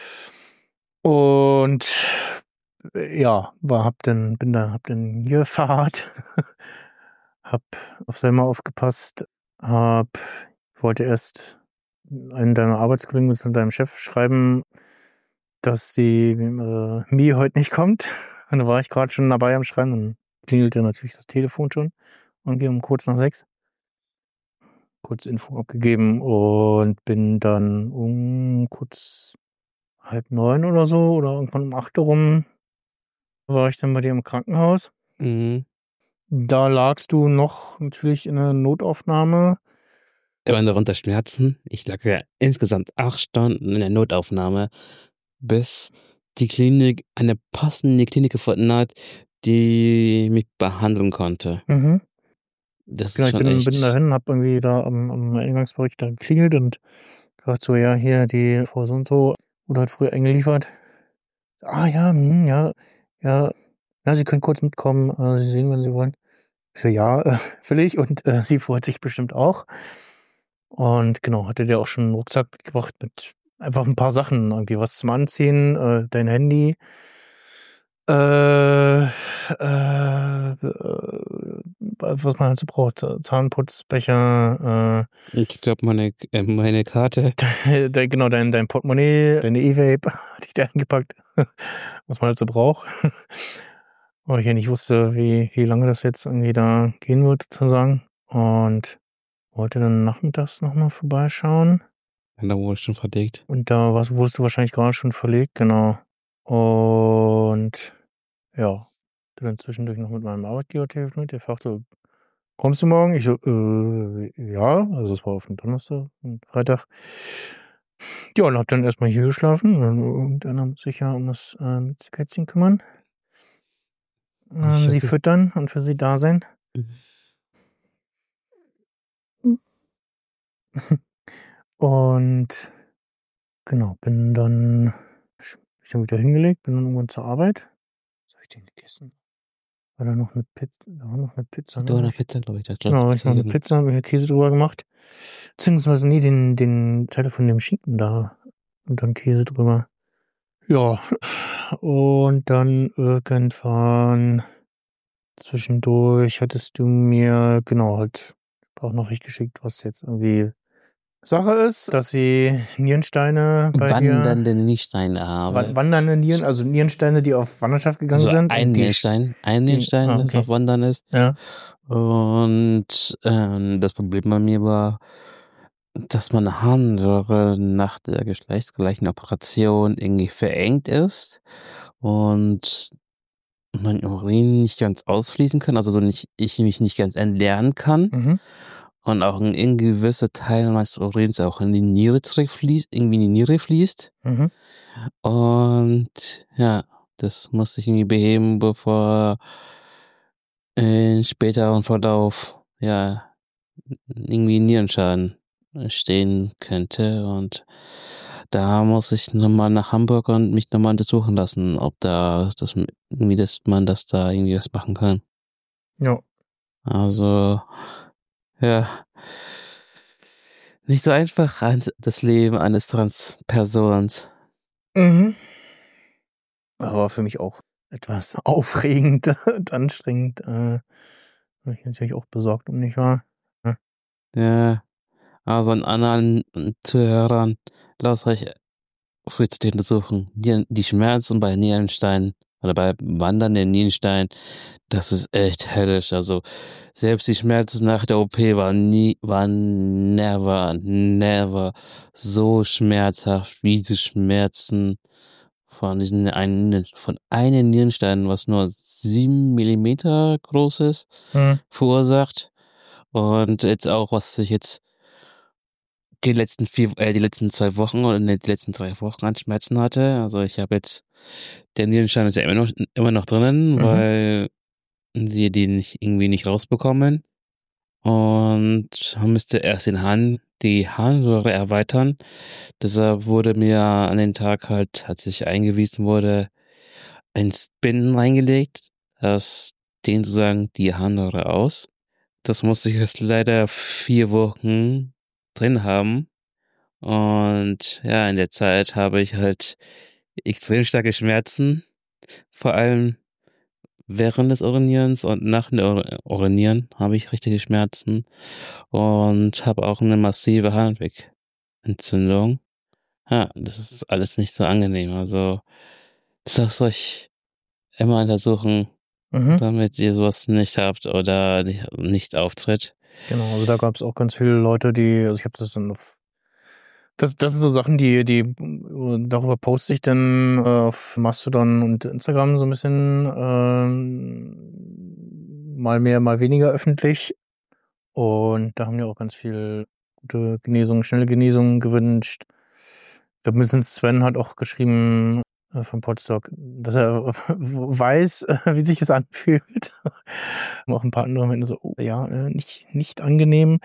Und ja, war, hab dann, bin da, hab dann hier verharrt, hab auf Selma aufgepasst, hab, wollte erst einen deiner Arbeitskollegen mit deinem Chef schreiben, dass die äh, Mi heute nicht kommt. Und da war ich gerade schon dabei am Schreiben, dann klingelte natürlich das Telefon schon und um kurz nach sechs. Kurz Info abgegeben und bin dann um kurz halb neun oder so oder irgendwann um acht rum war ich dann bei dir im Krankenhaus. Mhm. Da lagst du noch natürlich in einer Notaufnahme. Ich war unter Schmerzen. Ich lag ja insgesamt acht Stunden in der Notaufnahme, bis die Klinik eine passende Klinik gefunden hat, die mich behandeln konnte. Mhm. Das genau, ist schon ich bin, echt... bin dahin, hab irgendwie da am, am Eingangsbereich da geklingelt und gesagt so, ja, hier, die Frau so und so wurde halt früher eingeliefert. Ah, ja, hm, ja, ja, ja, Sie können kurz mitkommen, äh, Sie sehen, wenn Sie wollen. Ich so, ja, äh, will ich und äh, sie freut sich bestimmt auch. Und genau, hatte der auch schon einen Rucksack mitgebracht mit einfach ein paar Sachen, irgendwie was zum Anziehen, äh, dein Handy, äh, äh, was man halt so braucht, Zahnputzbecher, äh, ich glaube, meine, äh, meine Karte. De, genau, dein, dein Portemonnaie, deine E-Vape, hatte ich da eingepackt, was man halt so braucht. Weil ich ja nicht wusste, wie, wie lange das jetzt irgendwie da gehen wird, sozusagen. Und wollte dann nachmittags nochmal vorbeischauen. Da wurde ich schon verlegt. Und da was wurdest du wahrscheinlich gerade schon verlegt, genau. Und ja, dann zwischendurch noch mit meinem Arbeitgeber telefoniert. Der fragte, kommst du morgen? Ich so, äh, ja, also es war auf den Donnerstag und Freitag. Ja, und hab dann erstmal hier geschlafen. Und dann muss ich ja um das äh, Kätzchen kümmern. Ähm, sie füttern und für sie da sein. Mhm. Und genau, bin dann, ich dann wieder hingelegt, bin dann irgendwann zur Arbeit. Was habe ich denn gegessen? War da noch eine Pizza? Da war noch eine Pizza, ne? Da war noch Pizza, glaube ich. Da genau, habe ich noch eine Pizza, habe mir Käse drüber gemacht. Beziehungsweise, nee, den, den Teil von dem Schinken da. Und dann Käse drüber. Ja, und dann irgendwann zwischendurch hattest du mir, genau, halt Sprachnachricht geschickt, was jetzt irgendwie Sache ist, dass sie Nierensteine bei dir... Wandernde Nierensteine haben. Wandernde Nieren, also Nierensteine, die auf Wanderschaft gegangen also sind. ein Nierenstein, ein Nierenstein, ah, okay. das auf Wandern ist. Ja. Und ähm, das Problem bei mir war, dass meine Harnröhre nach der geschlechtsgleichen Operation irgendwie verengt ist und mein Urin nicht ganz ausfließen kann, also so nicht, ich mich nicht ganz entleeren kann. Mhm. Und auch ein, ein gewisser Teil meines Urins auch in die Niere zurückfließt, irgendwie in die Niere fließt. Mhm. Und ja, das musste ich irgendwie beheben, bevor in späteren Verlauf ja irgendwie Nierenschaden stehen könnte. Und da muss ich nochmal nach Hamburg und mich nochmal untersuchen lassen, ob da das irgendwie, dass man das da irgendwie was machen kann. Ja. Also, ja. Nicht so einfach das Leben eines Transpersons. Mhm. Aber für mich auch etwas aufregend und anstrengend. Äh, bin ich natürlich auch besorgt um, nicht wahr? Ja. Ja. Also an anderen Zuhörern, lasst euch frühzeitig untersuchen. Die, die Schmerzen bei Nierenstein oder bei Wandern in Nierenstein, das ist echt hellisch. Also selbst die Schmerzen nach der O P waren nie, waren never, never so schmerzhaft wie die Schmerzen von diesen einen, von einem Nierenstein, was nur sieben Millimeter groß ist, Mhm. verursacht. Und jetzt auch, was ich jetzt die letzten vier, äh, die letzten zwei Wochen oder die letzten drei Wochen an Schmerzen hatte. Also ich habe jetzt, der Nierenstein ist ja immer noch, immer noch drinnen, Mhm. weil sie den nicht, irgendwie nicht rausbekommen. Und müsste erst den Hahn, die Harnröhre erweitern. Deshalb wurde mir an den Tag halt, als ich eingewiesen wurde, ein Spin reingelegt. Das dehnt sozusagen die Harnröhre aus. Das musste ich jetzt leider vier Wochen drin haben. Und ja, in der Zeit habe ich halt extrem starke Schmerzen, vor allem während des Urinierens und nach dem Ur- Urinieren habe ich richtige Schmerzen und habe auch eine massive Harnwegentzündung. Ja, das ist alles nicht so angenehm. Also lasst euch immer untersuchen, Mhm. damit ihr sowas nicht habt oder nicht, nicht auftritt. Genau, also da gab es auch ganz viele Leute, die, also ich habe das dann auf, das, das sind so Sachen, die, die, äh, darüber poste ich dann äh, auf Mastodon und Instagram so ein bisschen ähm, mal mehr, mal weniger öffentlich. Und da haben die auch ganz viel gute Genesungen, schnelle Genesungen gewünscht. Ich glaube, mindestens Sven hat auch geschrieben äh, von Podstock, dass er weiß, äh, wie sich das anfühlt. Auch ein paar andere Menschen so, oh, ja, äh, nicht, nicht angenehm.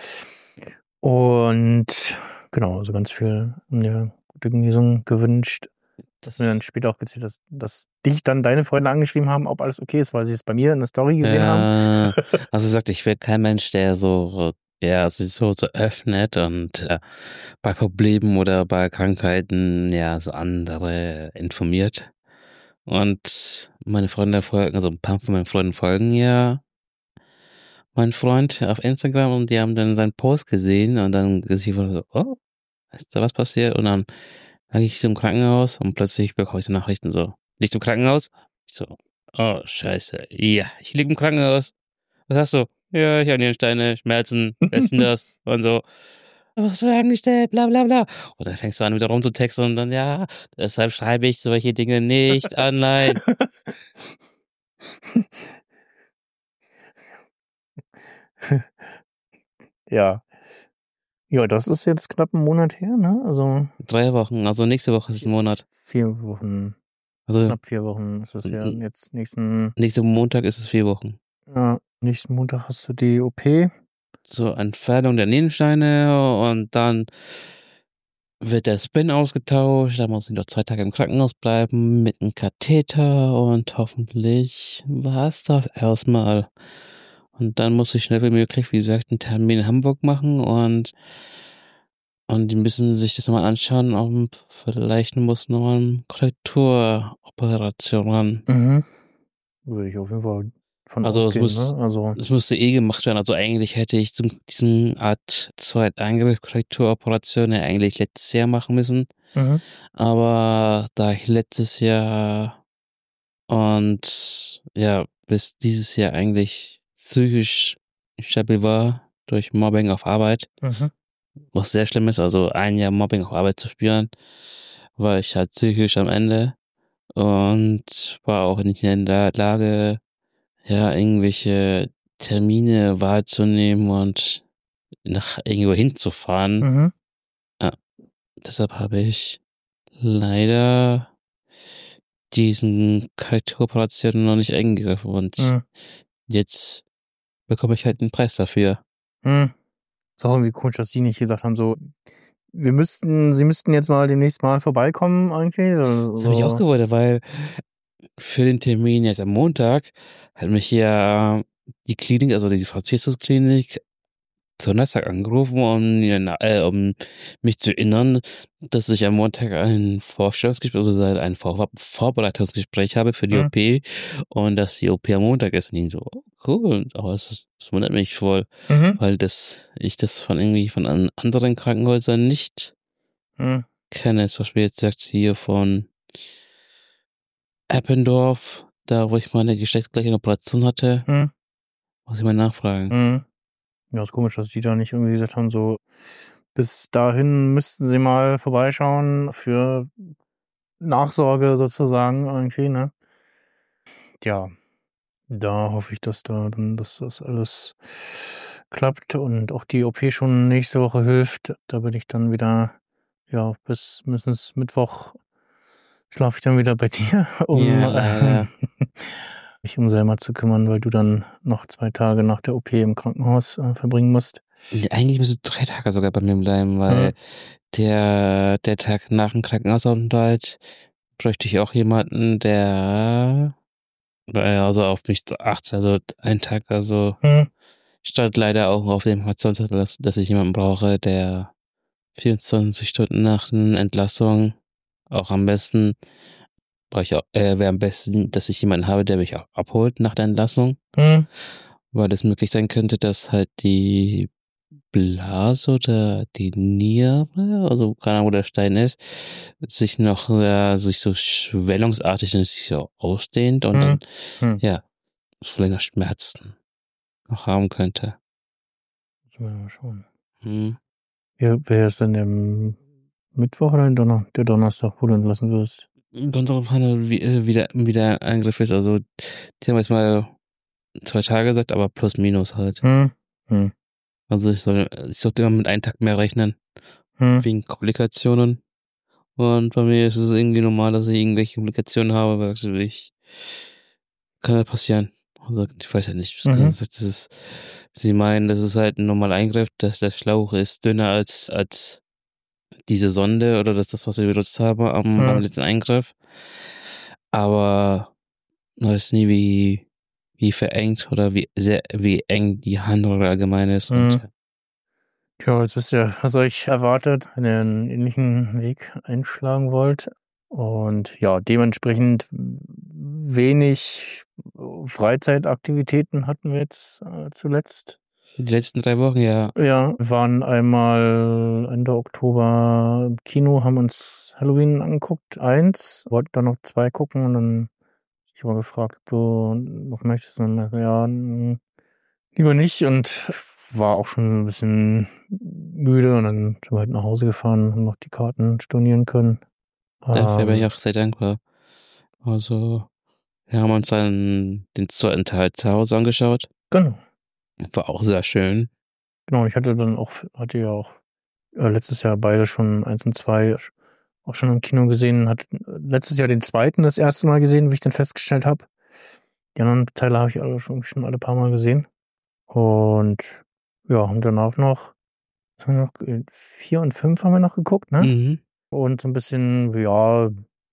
Und genau, also ganz viel um dir gute Genesung gewünscht. Das Mir dann später auch gezählt, dass, dass dich dann deine Freunde angeschrieben haben, ob alles okay ist, weil sie es bei mir in der Story gesehen haben. Äh, also wie gesagt, ich bin kein Mensch, der so, ja, sich so, so öffnet und äh, bei Problemen oder bei Krankheiten ja so andere informiert. Und meine Freunde folgen, also ein paar von meinen Freunden folgen ja mein Freund auf Instagram und die haben dann seinen Post gesehen und dann gesehen so, oh, ist da was passiert? Und dann lag ich so im Krankenhaus und plötzlich bekomme ich so Nachrichten so, liegst du im Krankenhaus? Ich so, oh, scheiße, ja, ich liege im Krankenhaus. Was hast du? Ja, ich habe Nierensteine, Schmerzen, wer ist denn das? Und so, was hast du angestellt, bla bla bla. Und dann fängst du an, wieder rumzutexten und dann, ja, deshalb schreibe ich solche Dinge nicht online. Ja. Ja, das ist jetzt knapp einen Monat her, ne? Also Drei Wochen, also nächste Woche ist es ein Monat. vier Wochen, Also knapp vier Wochen ist es ja. Jetzt nächsten, nächsten Montag ist es vier Wochen. ja, nächsten Montag hast du die O P. So Entfernung der Nierensteine und dann wird der Spin ausgetauscht, da muss ich noch zwei Tage im Krankenhaus bleiben mit einem Katheter und hoffentlich war's das erstmal. Und dann muss ich schnell wie möglich, wie gesagt, einen Termin in Hamburg machen und und die müssen sich das nochmal anschauen, ob vielleicht muss nochmal eine Korrekturoperation ran. Mhm. Würde ich auf jeden Fall von Also es ausgehen, muss, ne? Also es musste eh gemacht werden. Also eigentlich hätte ich zum- diesen Art zweiten Eingriff, Korrekturoperation ja eigentlich letztes Jahr machen müssen. mhm. Aber da ich letztes Jahr und ja, bis dieses Jahr eigentlich psychisch stabil war durch Mobbing auf Arbeit, Mhm. was sehr schlimm ist, also ein Jahr Mobbing auf Arbeit zu spüren, war ich halt psychisch am Ende und war auch nicht in der Lage, ja, irgendwelche Termine wahrzunehmen und nach irgendwo hinzufahren. Mhm. Ja, deshalb habe ich leider diesen Korrekturoperationen noch nicht eingegriffen und Mhm. jetzt bekomme ich halt den Preis dafür. Mhm. Ist auch irgendwie komisch, dass die nicht gesagt haben, so, wir müssten, sie müssten jetzt mal demnächst mal vorbeikommen eigentlich. Also, Das habe ich auch gewollt, weil für den Termin jetzt am Montag hat mich hier die Klinik, also die Franziskus-Klinik, Donnerstag angerufen, um, äh, um mich zu erinnern, dass ich am Montag ein Vorstellungsgespräch, also ein Vor- Vorbereitungsgespräch habe für die Mhm. O P und dass die O P am Montag ist. Und ich so, oh, cool, aber das, das wundert mich voll, Mhm. weil das, ich das von irgendwie von an- anderen Krankenhäusern nicht Mhm. kenne. Zum Beispiel jetzt sagt hier von Eppendorf, da wo ich meine geschlechtsgleiche Operation hatte, Mhm. muss ich mal nachfragen. Mhm. Ja, ist komisch, dass die da nicht irgendwie gesagt haben, so bis dahin müssten sie mal vorbeischauen für Nachsorge sozusagen irgendwie, ne? Ja, da hoffe ich, dass da dann, dass das alles klappt und auch die O P schon nächste Woche hilft. Da bin ich dann wieder, ja, bis mindestens Mittwoch schlafe ich dann wieder bei dir, um Ja, leider. ähm, mich um Selma zu kümmern, weil du dann noch zwei Tage nach der O P im Krankenhaus äh, verbringen musst. Nee, eigentlich müsste drei Tage sogar bei mir bleiben, weil Mhm. der, der Tag nach dem Krankenhausaufenthalt bräuchte ich auch jemanden, der äh, also auf mich achtet. Also ein Tag, also Mhm. stand leider auch auf dem Informationszettel, dass, dass ich jemanden brauche, der vierundzwanzig Stunden nach der Entlassung auch am besten, brauche ich auch, äh, wäre am besten, dass ich jemanden habe, der mich auch abholt nach der Entlassung, Mhm. weil es möglich sein könnte, dass halt die Blase oder die Niere, also keine Ahnung, wo der Stein ist, sich noch, äh, sich so schwellungsartig sich so ausdehnt und dann, Mhm. ja, vielleicht noch Schmerzen noch haben könnte. Müssen wir mal schauen. Hm. Ja, wäre es dann der Mittwoch oder der Donner- der Donnerstag, wo du entlassen wirst? Ganz darauf an, wie äh, wie der, wie der Eingriff ist. Also, die haben jetzt mal zwei Tage gesagt, aber plus minus halt. Hm. Hm. Also, ich soll, ich sollte immer mit einem Tag mehr rechnen, Hm. wegen Komplikationen. Und bei mir ist es irgendwie normal, dass ich irgendwelche Komplikationen habe, weil also ich, kann ja passieren. Also, ich weiß ja nicht, was Mhm. das ist. Das ist, sie meinen, das ist halt ein normaler Eingriff, dass der Schlauch ist dünner als, als diese Sonde oder das, das was ich benutzt habe am, Mhm. am letzten Eingriff. Aber man weiß nie, wie, wie verengt oder wie sehr, wie eng die Hand oder allgemein ist. Mhm. Und Tja, jetzt wisst ihr, was euch erwartet, wenn ihr einen ähnlichen Weg einschlagen wollt. Und ja, dementsprechend wenig Freizeitaktivitäten hatten wir jetzt äh, zuletzt. die letzten drei Wochen, ja. Ja, wir waren einmal Ende Oktober im Kino, haben uns Halloween angeguckt, eins, wollten dann noch zwei gucken und dann ich habe mal gefragt, ob du noch möchtest. Und dann, ja, n- lieber nicht. Und war auch schon ein bisschen müde. Und dann sind wir halt nach Hause gefahren, haben noch die Karten stornieren können. Dafür bin ich Ähm, auch sehr dankbar. Also, wir haben uns dann den zweiten Teil zu Hause angeschaut. genau. War auch sehr schön. Genau, ich hatte dann auch, hatte ja auch äh, letztes Jahr beide schon eins und zwei auch schon im Kino gesehen. Hat letztes Jahr den zweiten das erste Mal gesehen, wie ich dann festgestellt habe. Die anderen Teile habe ich alle schon, schon alle paar Mal gesehen. Und ja, und danach noch, was haben wir noch, äh, vier und fünf haben wir noch geguckt, ne? Mhm. Und so ein bisschen, ja,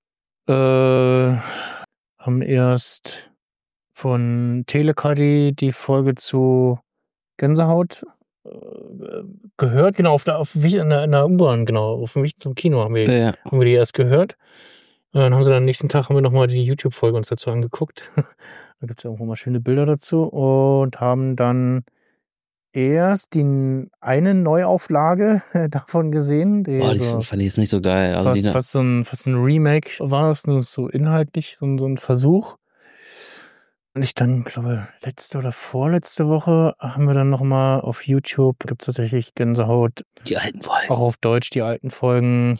äh, haben erst von Telecaddy die Folge zu Gänsehaut äh, gehört, genau, auf der, auf dem Weg, in der, in der U-Bahn, genau, auf dem Weg zum Kino haben wir, Ja. haben wir die erst gehört. Und dann haben sie dann am nächsten Tag haben wir nochmal die YouTube-Folge uns dazu angeguckt. Da gibt es ja irgendwo mal schöne Bilder dazu und haben dann erst die eine Neuauflage davon gesehen, die Oh, die so fand ich jetzt nicht so geil. Also fast, die, fast, so ein, fast ein Remake war es, nur so inhaltlich, so, ein- so ein Versuch. Und ich dann, glaube letzte oder vorletzte Woche haben wir dann nochmal auf YouTube, gibt es tatsächlich Gänsehaut, die alten Folgen. auch auf Deutsch die alten Folgen.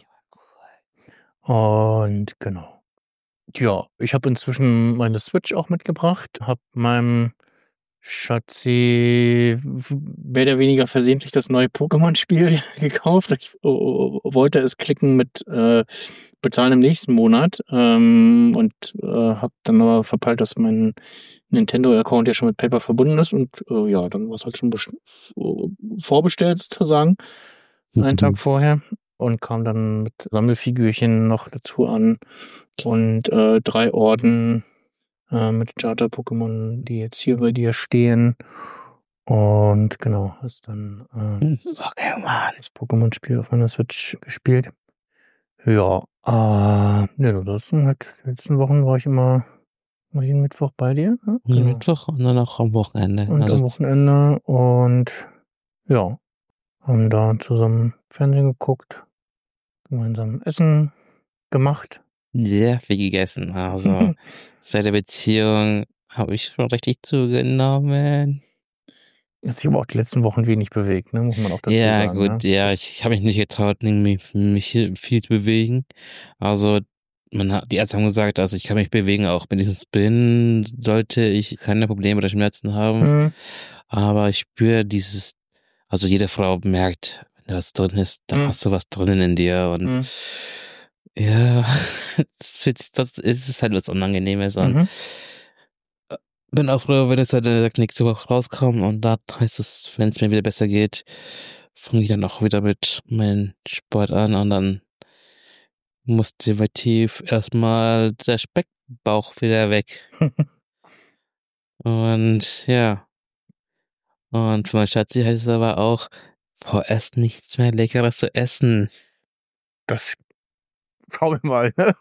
Und genau. Ja, ich habe inzwischen meine Switch auch mitgebracht, habe meinem Schatzi mehr oder weniger versehentlich das neue Pokémon-Spiel gekauft. Ich oh, wollte es klicken mit äh, bezahlen im nächsten Monat ähm, und äh, habe dann aber verpeilt, dass mein Nintendo-Account ja schon mit PayPal verbunden ist und äh, ja, dann war es halt schon best- vorbestellt sozusagen, einen Tag vorher. und kam dann mit Sammelfigürchen noch dazu an und äh, drei Orden äh, mit Starter-Pokémon, die jetzt hier bei dir stehen. Und genau, hast dann äh, Pokémon. das Pokémon-Spiel auf meiner Switch gespielt. Ja, äh, ne, ansonsten halt die letzten Wochen war ich immer, immer jeden Mittwoch bei dir. Ne? Jeden Genau. Mittwoch und dann auch am Wochenende. Und Also, am Wochenende und ja, haben da zusammen Fernsehen geguckt, gemeinsam Essen gemacht. sehr viel gegessen. Also, seit der Beziehung habe ich schon richtig zugenommen. Hat sich aber auch die letzten Wochen wenig bewegt, ne? Muss man auch dazu Ja, sagen. gut, ne? ja, Das- ich, ich habe mich nicht getraut, mich, mich hier viel zu bewegen. Also, man hat, die Ärzte haben gesagt, also ich kann mich bewegen, auch wenn ich es bin, sollte ich keine Probleme oder Schmerzen haben. Hm, Aber ich spüre dieses, also jede Frau merkt, wenn da was drin ist, da Hm. hast du was drinnen in dir und hm, ja, es fühlt sich- das ist es halt was Unangenehmes und mhm. bin auch froh, wenn es halt in der nächste Woche rauskommt und dann heißt es, wenn es mir wieder besser geht, fange ich dann auch wieder mit meinem Sport an und dann motivativ erstmal der Speckbauch wieder weg. Und ja, und für mein Schatzi heißt es aber auch, vorerst nichts mehr Leckeres zu essen. Das schauen wir mal. Ne?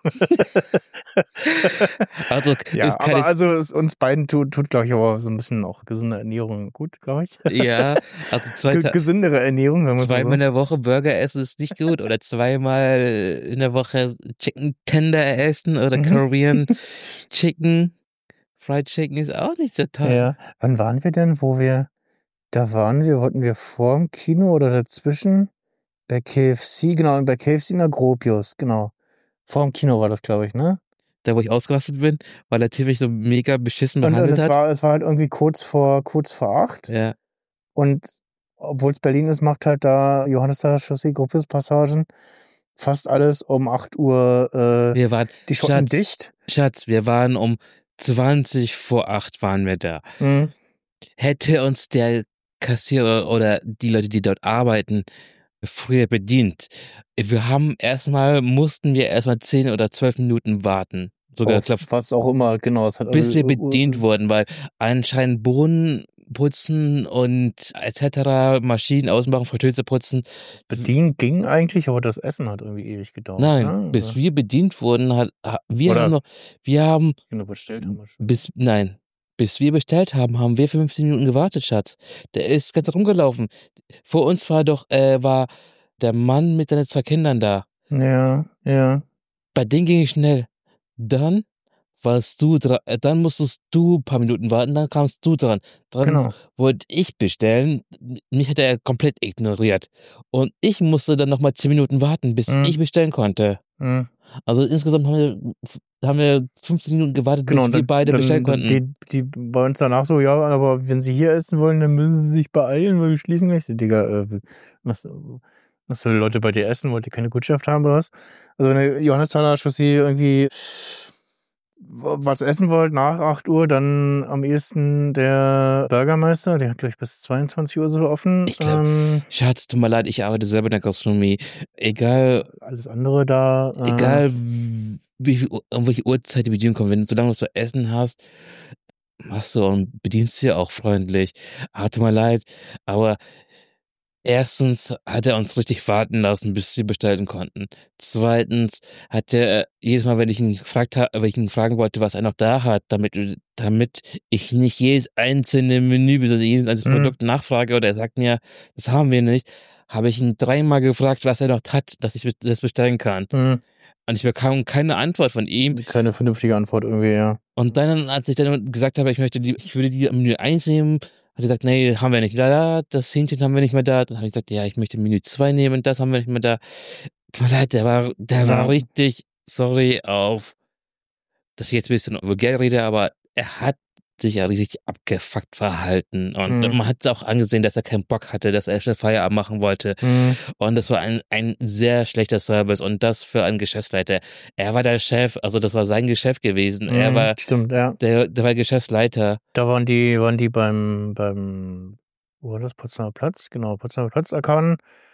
Also, ja, es kann aber jetzt, also es uns beiden tut, tut glaube ich, aber so ein bisschen auch gesunde Ernährung gut, glaube ich. ja, also zwei, Ge Ta- gesündere Ernährung, sagen wir zweimal mal in der Woche Burger essen ist nicht gut oder zweimal in der Woche Chicken Tender essen oder Mhm. Korean Chicken, Fried Chicken ist auch nicht so so. toll. Ja, wann waren wir denn, wo wir, da waren wir, wollten wir vor dem Kino oder dazwischen? Bei K F C, genau, und bei K F C in der Gropius, genau. Vor dem Kino war das, glaube ich, ne? Da, wo ich ausgerastet bin, weil der Typ mich so mega beschissen Und, und behandelt es hat. war, es war halt irgendwie kurz vor, kurz vor acht. Ja, Und obwohl es Berlin ist, macht halt da Johannisthal Chaussee Gropius Passagen fast alles um acht Uhr äh, wir waren, die Schotten Schatz, dicht. Schatz, wir waren um zwanzig vor acht waren wir da. Mhm. Hätte uns der Kassierer oder die Leute, die dort arbeiten, früher bedient. Wir haben erstmal, mussten wir erstmal zehn oder zwölf Minuten warten. Sogar, Auf glaub, was auch immer, genau. Es hat bis also- wir bedient wurden, weil anscheinend Boden putzen und et cetera, Maschinen ausmachen, Fritteuse putzen. Bedienen ging eigentlich, aber das Essen hat irgendwie ewig gedauert. Nein, ne? bis wir bedient wurden, hat, ha- wir Oder- haben noch, wir haben, Genau, bestellt haben wir schon. bis, nein, bis wir bestellt haben, haben wir fünfzehn Minuten gewartet, Schatz. Der ist ganz rumgelaufen. Vor uns war doch, äh, war der Mann mit seinen zwei Kindern da. Ja, ja. Bei denen ging es schnell. Dann warst du dran, äh, dann musstest du ein paar Minuten warten, dann kamst du dran. Dann Genau. wollte ich bestellen, mich hat er komplett ignoriert. Und ich musste dann nochmal zehn Minuten warten, bis Mhm. ich bestellen konnte. Mhm. Also insgesamt haben wir, haben wir fünfzehn Minuten gewartet, Genau, bis wir dann- beide dann, bestellen konnten. Die, die bei uns danach so, ja, aber wenn sie hier essen wollen, dann müssen sie sich beeilen, weil wir schließen gleich. So, Digga, äh, was, was soll Leute bei dir essen? Wollt ihr keine Kundschaft haben oder was? Also wenn ihr Johannisthaler Chaussee irgendwie was essen wollt nach acht Uhr, dann am ehesten der Bürgermeister, der hat gleich bis zweiundzwanzig Uhr so offen. Ich glaub- ähm, Schatz, tut mir leid, ich arbeite selber in der Gastronomie. Egal, alles andere da. Äh, egal wie viel, Uhr- um welche Uhrzeit die Bedienung kommt, wenn du solange du was zu essen hast, machst du und bedienst dir auch freundlich. Aber tut mir leid, aber erstens hat er uns richtig warten lassen, bis wir bestellen konnten. Zweitens hat er äh, jedes Mal, wenn ich ihn gefragt habe, wenn ich ihn fragen wollte, was er noch da hat, damit, damit ich nicht jedes einzelne Menü, also jedes einzelne Mhm. Produkt nachfrage oder er sagt mir, das haben wir nicht, habe ich ihn dreimal gefragt, was er noch hat, dass ich das bestellen kann. mh, Und ich bekam keine Antwort von ihm. keine vernünftige Antwort irgendwie, ja. Und dann, als ich dann gesagt habe, ich möchte die, ich würde die am Menü eins nehmen, hat er gesagt, nee, haben wir nicht da, das Hähnchen haben wir nicht mehr da. Dann habe ich gesagt, ja, ich möchte Menü zwei nehmen, das haben wir nicht mehr da. Tut mir leid, der war, der Ja. war richtig, sorry, auf, dass ich jetzt ein bisschen vulgär rede, aber er hat sich ja richtig abgefuckt verhalten. Und Mhm. man hat es auch angesehen, dass er keinen Bock hatte, dass er schnell Feierabend machen wollte. Mhm. Und das war ein, ein sehr schlechter Service und das für einen Geschäftsleiter. Er war der Chef, also das war sein Geschäft gewesen. Er Mhm, war Stimmt, ja. der, der war Geschäftsleiter. Da waren die, waren die beim, beim, wo war das? Potsdamer Platz? Genau, Potsdamer Platz erkannt.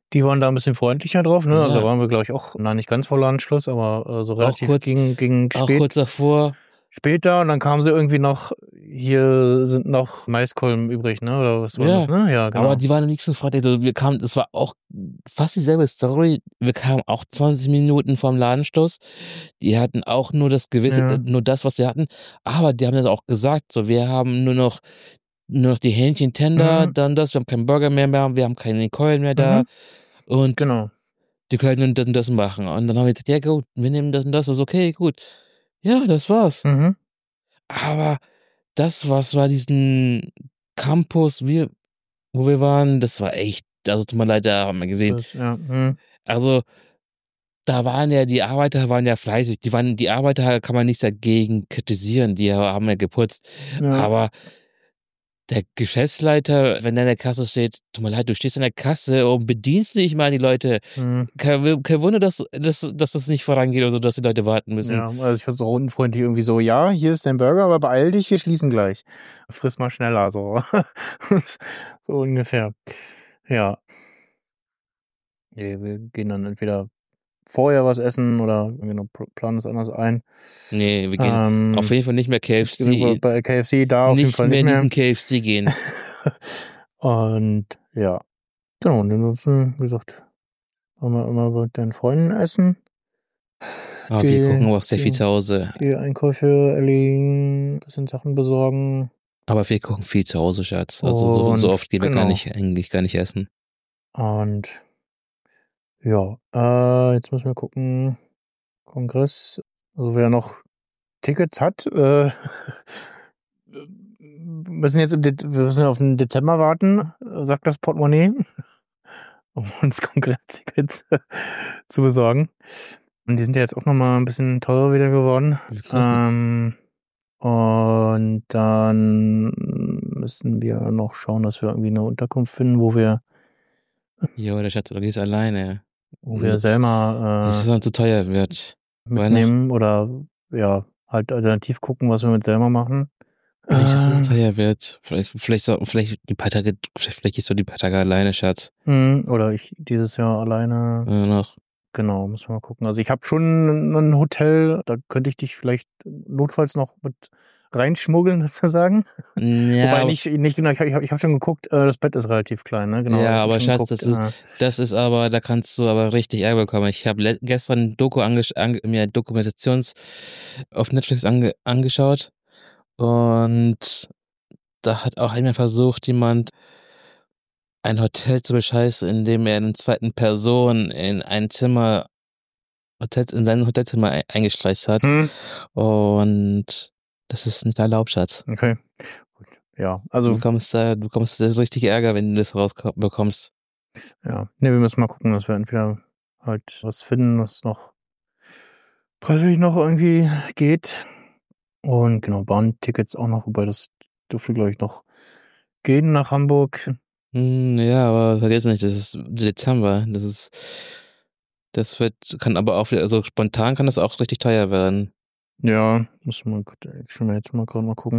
Die waren da ein bisschen freundlicher drauf, ne? Also Ja. da waren wir, glaube ich, auch, na, nicht ganz vor Ladenschluss, aber äh, so relativ kurz- gegen, gegen Auch spät, kurz davor. später. Und dann kamen sie irgendwie noch, hier sind noch Maiskolben übrig, ne? Oder was war Ja, das, ne? Ja, genau. Aber die waren am nächsten Freitag. Also wir kamen, das war auch fast dieselbe Story. Wir kamen auch zwanzig Minuten vom Ladenschluss. Die hatten auch nur das gewisse, Ja. äh, nur das, was sie hatten. Aber die haben das auch gesagt. So, wir haben nur noch, nur noch die Hähnchen-Tender, Mhm. dann das. Wir haben keinen Burger mehr, mehr wir haben keine Keulen mehr da. Mhm. Und Genau. die können das und das machen. Und dann haben wir gesagt, ja gut, wir nehmen das und das. Also okay, gut. Ja, das war's. Mhm. Aber das, was war diesen Campus, wir, wo wir waren, das war echt, also tut mir leid, da haben wir gesehen. Das, ja. Mhm. Also, da waren ja, die Arbeiter waren ja fleißig. Die waren, die Arbeiter kann man nichts dagegen kritisieren, die haben ja geputzt. Ja. Aber der Geschäftsleiter, wenn der in der Kasse steht, tut mir leid, du stehst in der Kasse und bedienst nicht mal die Leute. Mhm. Kein, kein Wunder, dass, dass, dass das nicht vorangeht oder so, dass die Leute warten müssen. Ja, also ich war so unfreundlich irgendwie so, ja, hier ist dein Burger, aber beeil dich, wir schließen gleich. Friss mal schneller, so. So ungefähr. Ja. Nee, wir gehen dann entweder vorher was essen oder genau, planen es anders ein. Nee, wir gehen Ähm, auf jeden Fall nicht mehr K F sind wir C. bei K F C da auf jeden Nicht Fall mehr nicht in mehr. diesen K F C gehen. Und ja, genau, und ansonsten, wie gesagt, waren wir immer mit den Freunden essen, Aber Die- wir gucken auch sehr viel die- zu Hause. die Einkäufe erledigen, bisschen Sachen besorgen. Aber wir gucken viel zu Hause, Schatz. Also so, so Und oft gehen wir gar genau. nicht, eigentlich gar nicht essen. Und ja, äh, jetzt müssen wir gucken, Kongress, also wer noch Tickets hat, äh, müssen jetzt im De- wir müssen auf den Dezember warten, sagt das Portemonnaie, um uns Kongresstickets zu besorgen. Und die sind ja jetzt auch nochmal ein bisschen teurer wieder geworden. Wie kosten- Ähm, und dann müssen wir noch schauen, dass wir irgendwie eine Unterkunft finden, wo wir, Jo, der Schatz, du gehst alleine. wo wir selber Das ist äh, dann zu teuer wird. mitnehmen oder ja, halt alternativ gucken, was wir mit selber machen. Vielleicht, dass es Ähm, teuer wird. Vielleicht, vielleicht, so- vielleicht die paar Tage, vielleicht gehst du die paar Tage alleine, Schatz. mh, oder ich dieses Jahr alleine. Äh, noch. Genau, müssen wir mal gucken. Also ich habe schon ein Hotel, da könnte ich dich vielleicht notfalls noch mit reinschmuggeln, sozusagen. Ja, Wobei aber- nicht, nicht genau, ich habe ich hab schon geguckt, äh, das Bett ist relativ klein, ne? Genau. Ja, ich hab aber schon Schatz, geguckt, das ist- äh, Das ist aber, da kannst du aber richtig Ärger bekommen. Ich habe le- gestern ein Doku angesch ange mir Dokumentations auf Netflix ange angeschaut und da hat auch einmal versucht, jemand ein Hotel zu bescheißen, indem er eine zweiten Person in ein Zimmer, Hotel, in sein Hotelzimmer ein- eingeschleust hat. hm, Und das ist nicht erlaubt, Schatz. okay. Gut. Ja, Du also, bekommst da, du bekommst da richtig Ärger, wenn du das rausbekommst. ja. Ne, wir müssen mal gucken, dass wir entweder halt was finden, was noch preislich noch irgendwie geht. Und genau, Bahntickets auch noch, wobei das dürfte, glaube ich, noch gehen nach Hamburg. Hm, ja, aber vergiss nicht, das ist Dezember. Das ist, das wird, kann aber auch wieder, also spontan kann das auch richtig teuer werden. Ja, muss man gut, ich schon mal jetzt mal gerade mal gucken.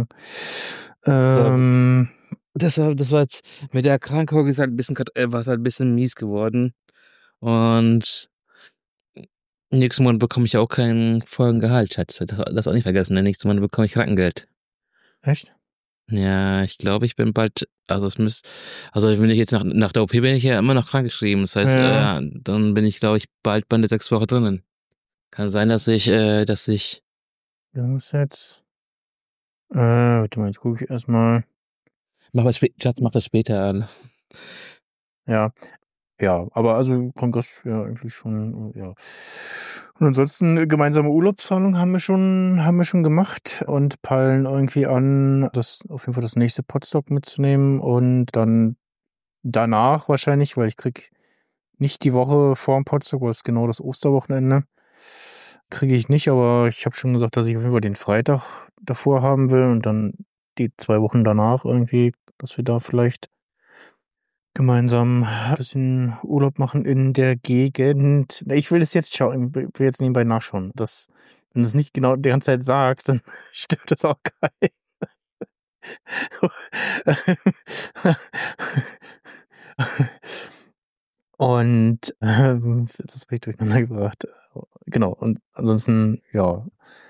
Ähm, Deshalb, das war jetzt, mit der Erkrankung ist halt ein bisschen, kat- äh, war es halt ein bisschen mies geworden. Und nächsten Monat bekomme ich auch keinen vollen Gehalt, Schatz. Das, das auch nicht vergessen, ne? Nächsten Monat bekomme ich Krankengeld. echt? Ja, ich glaube, ich bin bald, also es müsst, also wenn ich jetzt nach, nach der O P bin ich ja immer noch krankgeschrieben. Das heißt, Ja. äh, dann bin ich, glaube ich, bald bei der sechs Wochen drinnen. Kann sein, dass ich, äh, dass ich, Ja, muss jetzt. Äh, warte mal, jetzt gucke ich erstmal. mach das später, Schatz, mach das später an. Ja. Ja, aber also Kongress, ja, eigentlich schon, ja. Und ansonsten äh, gemeinsame Urlaubsplanung haben wir schon, haben wir schon gemacht und peilen irgendwie an, das auf jeden Fall das nächste Podstock mitzunehmen und dann danach wahrscheinlich, weil ich krieg nicht die Woche vor dem Podstock, was ist genau das Osterwochenende, kriege ich nicht, aber ich habe schon gesagt, dass ich auf jeden Fall den Freitag davor haben will und dann die zwei Wochen danach irgendwie, dass wir da vielleicht gemeinsam ein bisschen Urlaub machen in der Gegend. Ich will das jetzt schauen, ich will jetzt nebenbei nachschauen. Das, wenn du es nicht genau die ganze Zeit sagst, dann stimmt das auch geil. Und äh, das habe ich durcheinander gebracht. Genau, und ansonsten, ja,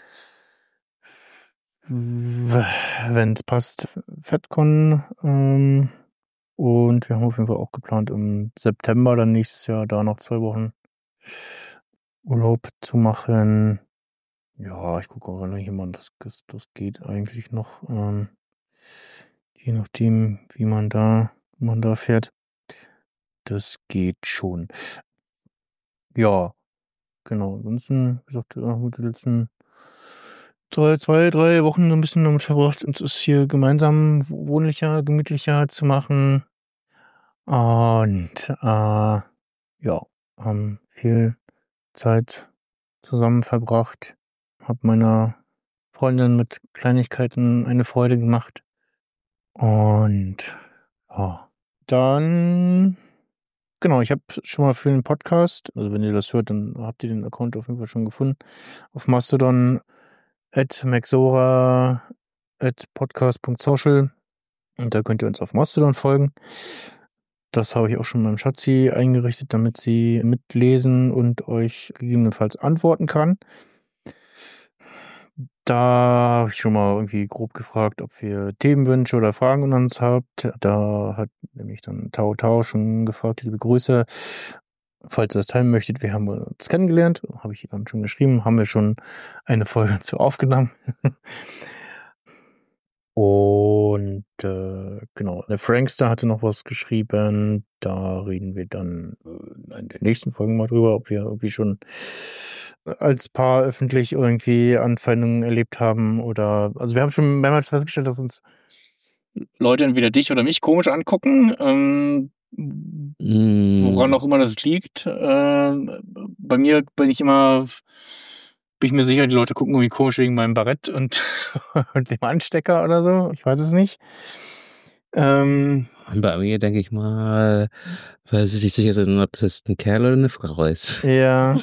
wenn es passt, FedCon. Ähm, und wir haben auf jeden Fall auch geplant, im September dann nächstes Jahr da noch zwei Wochen Urlaub zu machen. Ja, ich gucke auch noch jemand, das, das, das geht eigentlich noch. Ähm, je nachdem, wie man da, man da fährt. Das geht schon. Ja, genau. Ansonsten, wie gesagt, haben wir die letzten drei, zwei, drei Wochen so ein bisschen damit verbracht, uns das hier gemeinsam wohnlicher, gemütlicher zu machen. Und äh, ja, haben viel Zeit zusammen verbracht. Hab meiner Freundin mit Kleinigkeiten eine Freude gemacht. Und ja, dann, genau, ich habe schon mal für den Podcast, also wenn ihr das hört, dann habt ihr den Account auf jeden Fall schon gefunden, auf Mastodon at maxora at podcast.social, und da könnt ihr uns auf Mastodon folgen. Das habe ich auch schon meinem Schatzi eingerichtet, damit sie mitlesen und euch gegebenenfalls antworten kann. Da habe ich schon mal irgendwie grob gefragt, ob wir Themenwünsche oder Fragen an uns habt. Da hat nämlich dann Tao Tao schon gefragt, liebe Grüße. Falls ihr das teilen möchtet, wir haben uns kennengelernt, habe ich dann schon geschrieben, haben wir schon eine Folge zu aufgenommen. Und äh, genau, der Frankster hatte noch was geschrieben. Da reden wir dann äh, in der nächsten Folge mal drüber, ob wir irgendwie schon als Paar öffentlich irgendwie Anfeindungen erlebt haben oder, also wir haben schon mehrmals festgestellt, dass uns Leute entweder dich oder mich komisch angucken, ähm, Mm. woran auch immer das liegt. Äh, bei mir bin ich immer, bin ich mir sicher, die Leute gucken irgendwie komisch wegen meinem Barett und, und dem Anstecker oder so. Ich weiß es nicht. Ähm, Und bei mir denke ich mal, weil sie sich sicher sind, ob das ein Kerl oder eine Frau ist. ja.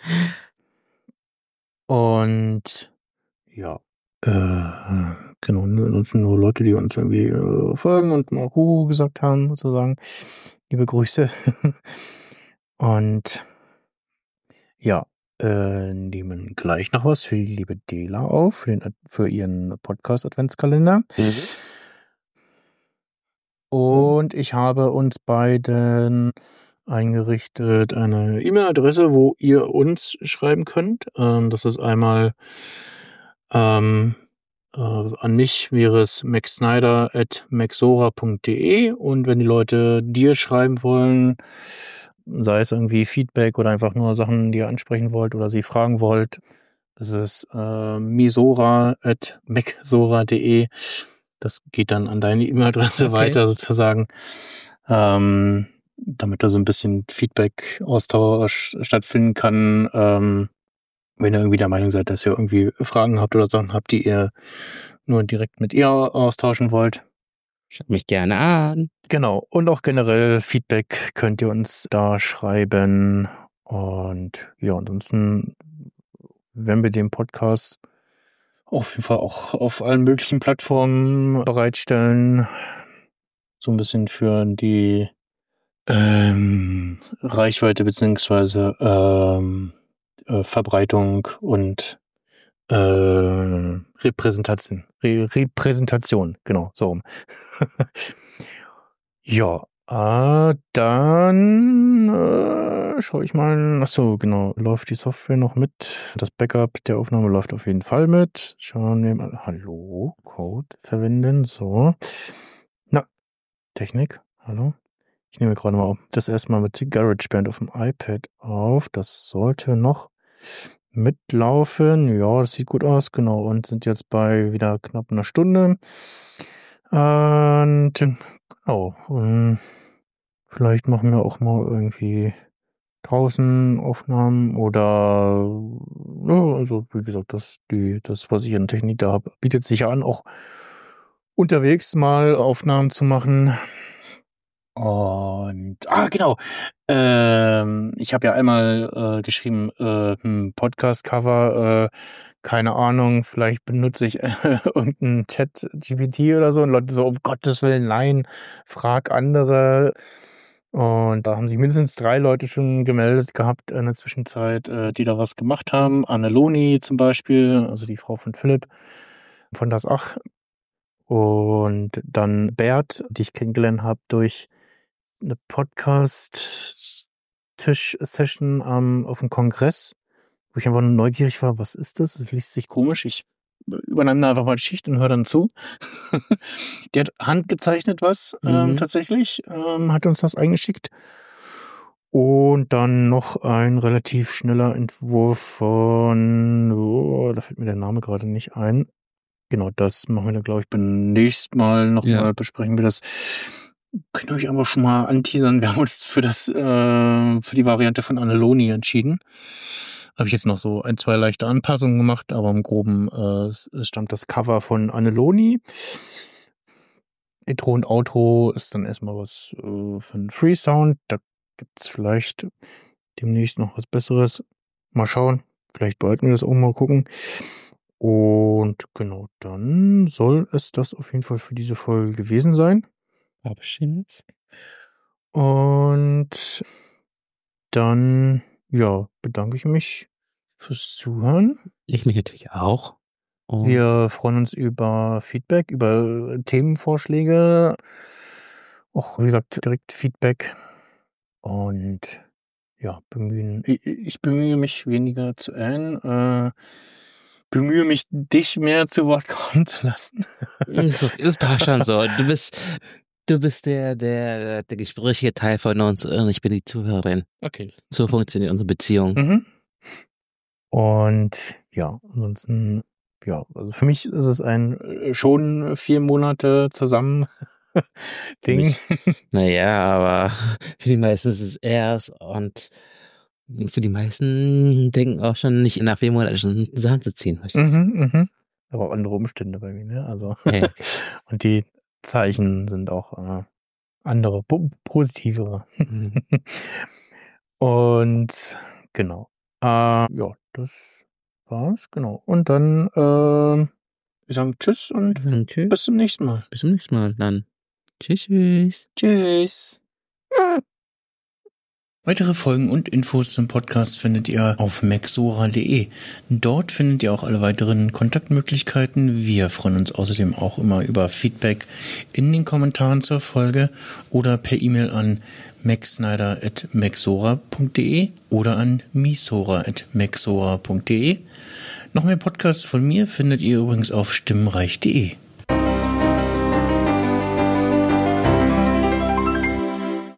Und ja, äh, genau, nur, nur Leute, die uns irgendwie äh, folgen und mal Huhu gesagt haben, sozusagen. Liebe Grüße. Und ja, äh, nehmen gleich noch was für die liebe Dela auf, für, den, für ihren Podcast-Adventskalender. Mhm. Und ich habe uns beiden eingerichtet eine E-Mail-Adresse, wo ihr uns schreiben könnt. Ähm, das ist einmal ähm, äh, an mich wäre es maxsnyder at maxora punkt de, und wenn die Leute dir schreiben wollen, sei es irgendwie Feedback oder einfach nur Sachen, die ihr ansprechen wollt oder sie fragen wollt, das ist äh, misora at maxora punkt de. Das geht dann an deine E-Mail-Adresse Okay. weiter sozusagen, ähm, damit da so ein bisschen Feedback-Austausch stattfinden kann. Ähm, wenn ihr irgendwie der Meinung seid, dass ihr irgendwie Fragen habt oder Sachen habt, die ihr nur direkt mit ihr austauschen wollt. Schaut mich gerne an. Genau. Und auch generell Feedback könnt ihr uns da schreiben. Und ja, ansonsten, wenn wir den Podcast auf jeden Fall auch auf allen möglichen Plattformen bereitstellen, so ein bisschen für die ähm, Reichweite beziehungsweise ähm, äh, Verbreitung und äh, Repräsentation. Re Repräsentation, genau, so rum. Ja, äh, dann äh, schaue ich mal. Achso, genau, läuft die Software noch mit? Das Backup der Aufnahme läuft auf jeden Fall mit. Schauen wir mal. Hallo, Code verwenden. So. Na, Technik. Hallo. Ich nehme gerade mal das erstmal mit GarageBand auf dem iPad auf. Das sollte noch mitlaufen. Ja, das sieht gut aus, genau. Und sind jetzt bei wieder knapp einer Stunde. Und genau. Und vielleicht machen wir auch mal irgendwie draußen Aufnahmen oder ja, also wie gesagt, das, die, das, was ich an Technik da habe, bietet sich ja an, auch unterwegs mal Aufnahmen zu machen. Und, ah, genau, ähm, ich habe ja einmal äh, geschrieben, äh, ein Podcast-Cover, äh, keine Ahnung, vielleicht benutze ich äh, irgendeinen Chat-G P T oder so, und Leute so, um Gottes Willen, nein, frag andere. Und da haben sich mindestens drei Leute schon gemeldet gehabt in der Zwischenzeit, die da was gemacht haben. Anne Loni zum Beispiel, also die Frau von Philipp von Das Ach. Und dann Bert, die ich kennengelernt habe durch eine Podcast-Tisch-Session ähm, auf dem Kongress, wo ich einfach nur neugierig war, was ist das? Das liest sich komisch. Ich übereinander einfach mal die Schicht und höre dann zu. Die hat handgezeichnet was, mhm. ähm, tatsächlich, ähm, hat uns das eingeschickt. Und dann noch ein relativ schneller Entwurf von, oh, da fällt mir der Name gerade nicht ein. Genau, das machen wir dann, glaube ich, beim nächsten Mal nochmal ja. besprechen wir das. Könnt ihr euch aber schon mal anteasern. Wir haben uns für das, äh, für die Variante von Anne Loni entschieden. Habe ich jetzt noch so ein, zwei leichte Anpassungen gemacht, aber im Groben äh, stammt das Cover von Anne Loni. Intro und Outro ist dann erstmal was äh, für einen Freesound. Da gibt's vielleicht demnächst noch was Besseres. Mal schauen. Vielleicht behalten wir das auch mal gucken. Und genau, dann soll es das auf jeden Fall für diese Folge gewesen sein. Verabschiedet. Und dann, ja, bedanke ich mich fürs Zuhören. Ich mich natürlich auch. Und wir freuen uns über Feedback, über Themenvorschläge. Auch, wie gesagt, direkt Feedback. Und ja, bemühen. Ich, ich bemühe mich weniger zu erwähnen. Äh, bemühe mich, dich mehr zu Wort kommen zu lassen. Das passt schon so. Du bist, du bist der, der, der gesprächige Teil von uns und ich bin die Zuhörerin. Okay. So funktioniert unsere Beziehung. Mhm. Und ja, ansonsten, ja, also für mich ist es ein schon vier Monate zusammen Ding. Naja, aber für die meisten ist es erst und für die meisten denken auch schon nicht nach vier Monaten schon zusammenzuziehen. Mhm, mhm. Aber auch andere Umstände bei mir, ne? Also okay. Und die Zeichen sind auch äh, andere, po- positivere. Mhm. Und genau. Äh, ja, das war's, genau. Und dann äh, wir sagen Tschüss und Dann tschüss. bis zum nächsten Mal. Bis zum nächsten Mal dann. Tschüss, tschüss. Tschüss. Weitere Folgen und Infos zum Podcast findet ihr auf mexora punkt de. Dort findet ihr auch alle weiteren Kontaktmöglichkeiten. Wir freuen uns außerdem auch immer über Feedback in den Kommentaren zur Folge oder per E-Mail an maxsnyder at mexora punkt de oder an misora at mexora punkt de. Noch mehr Podcasts von mir findet ihr übrigens auf stimmreich punkt de.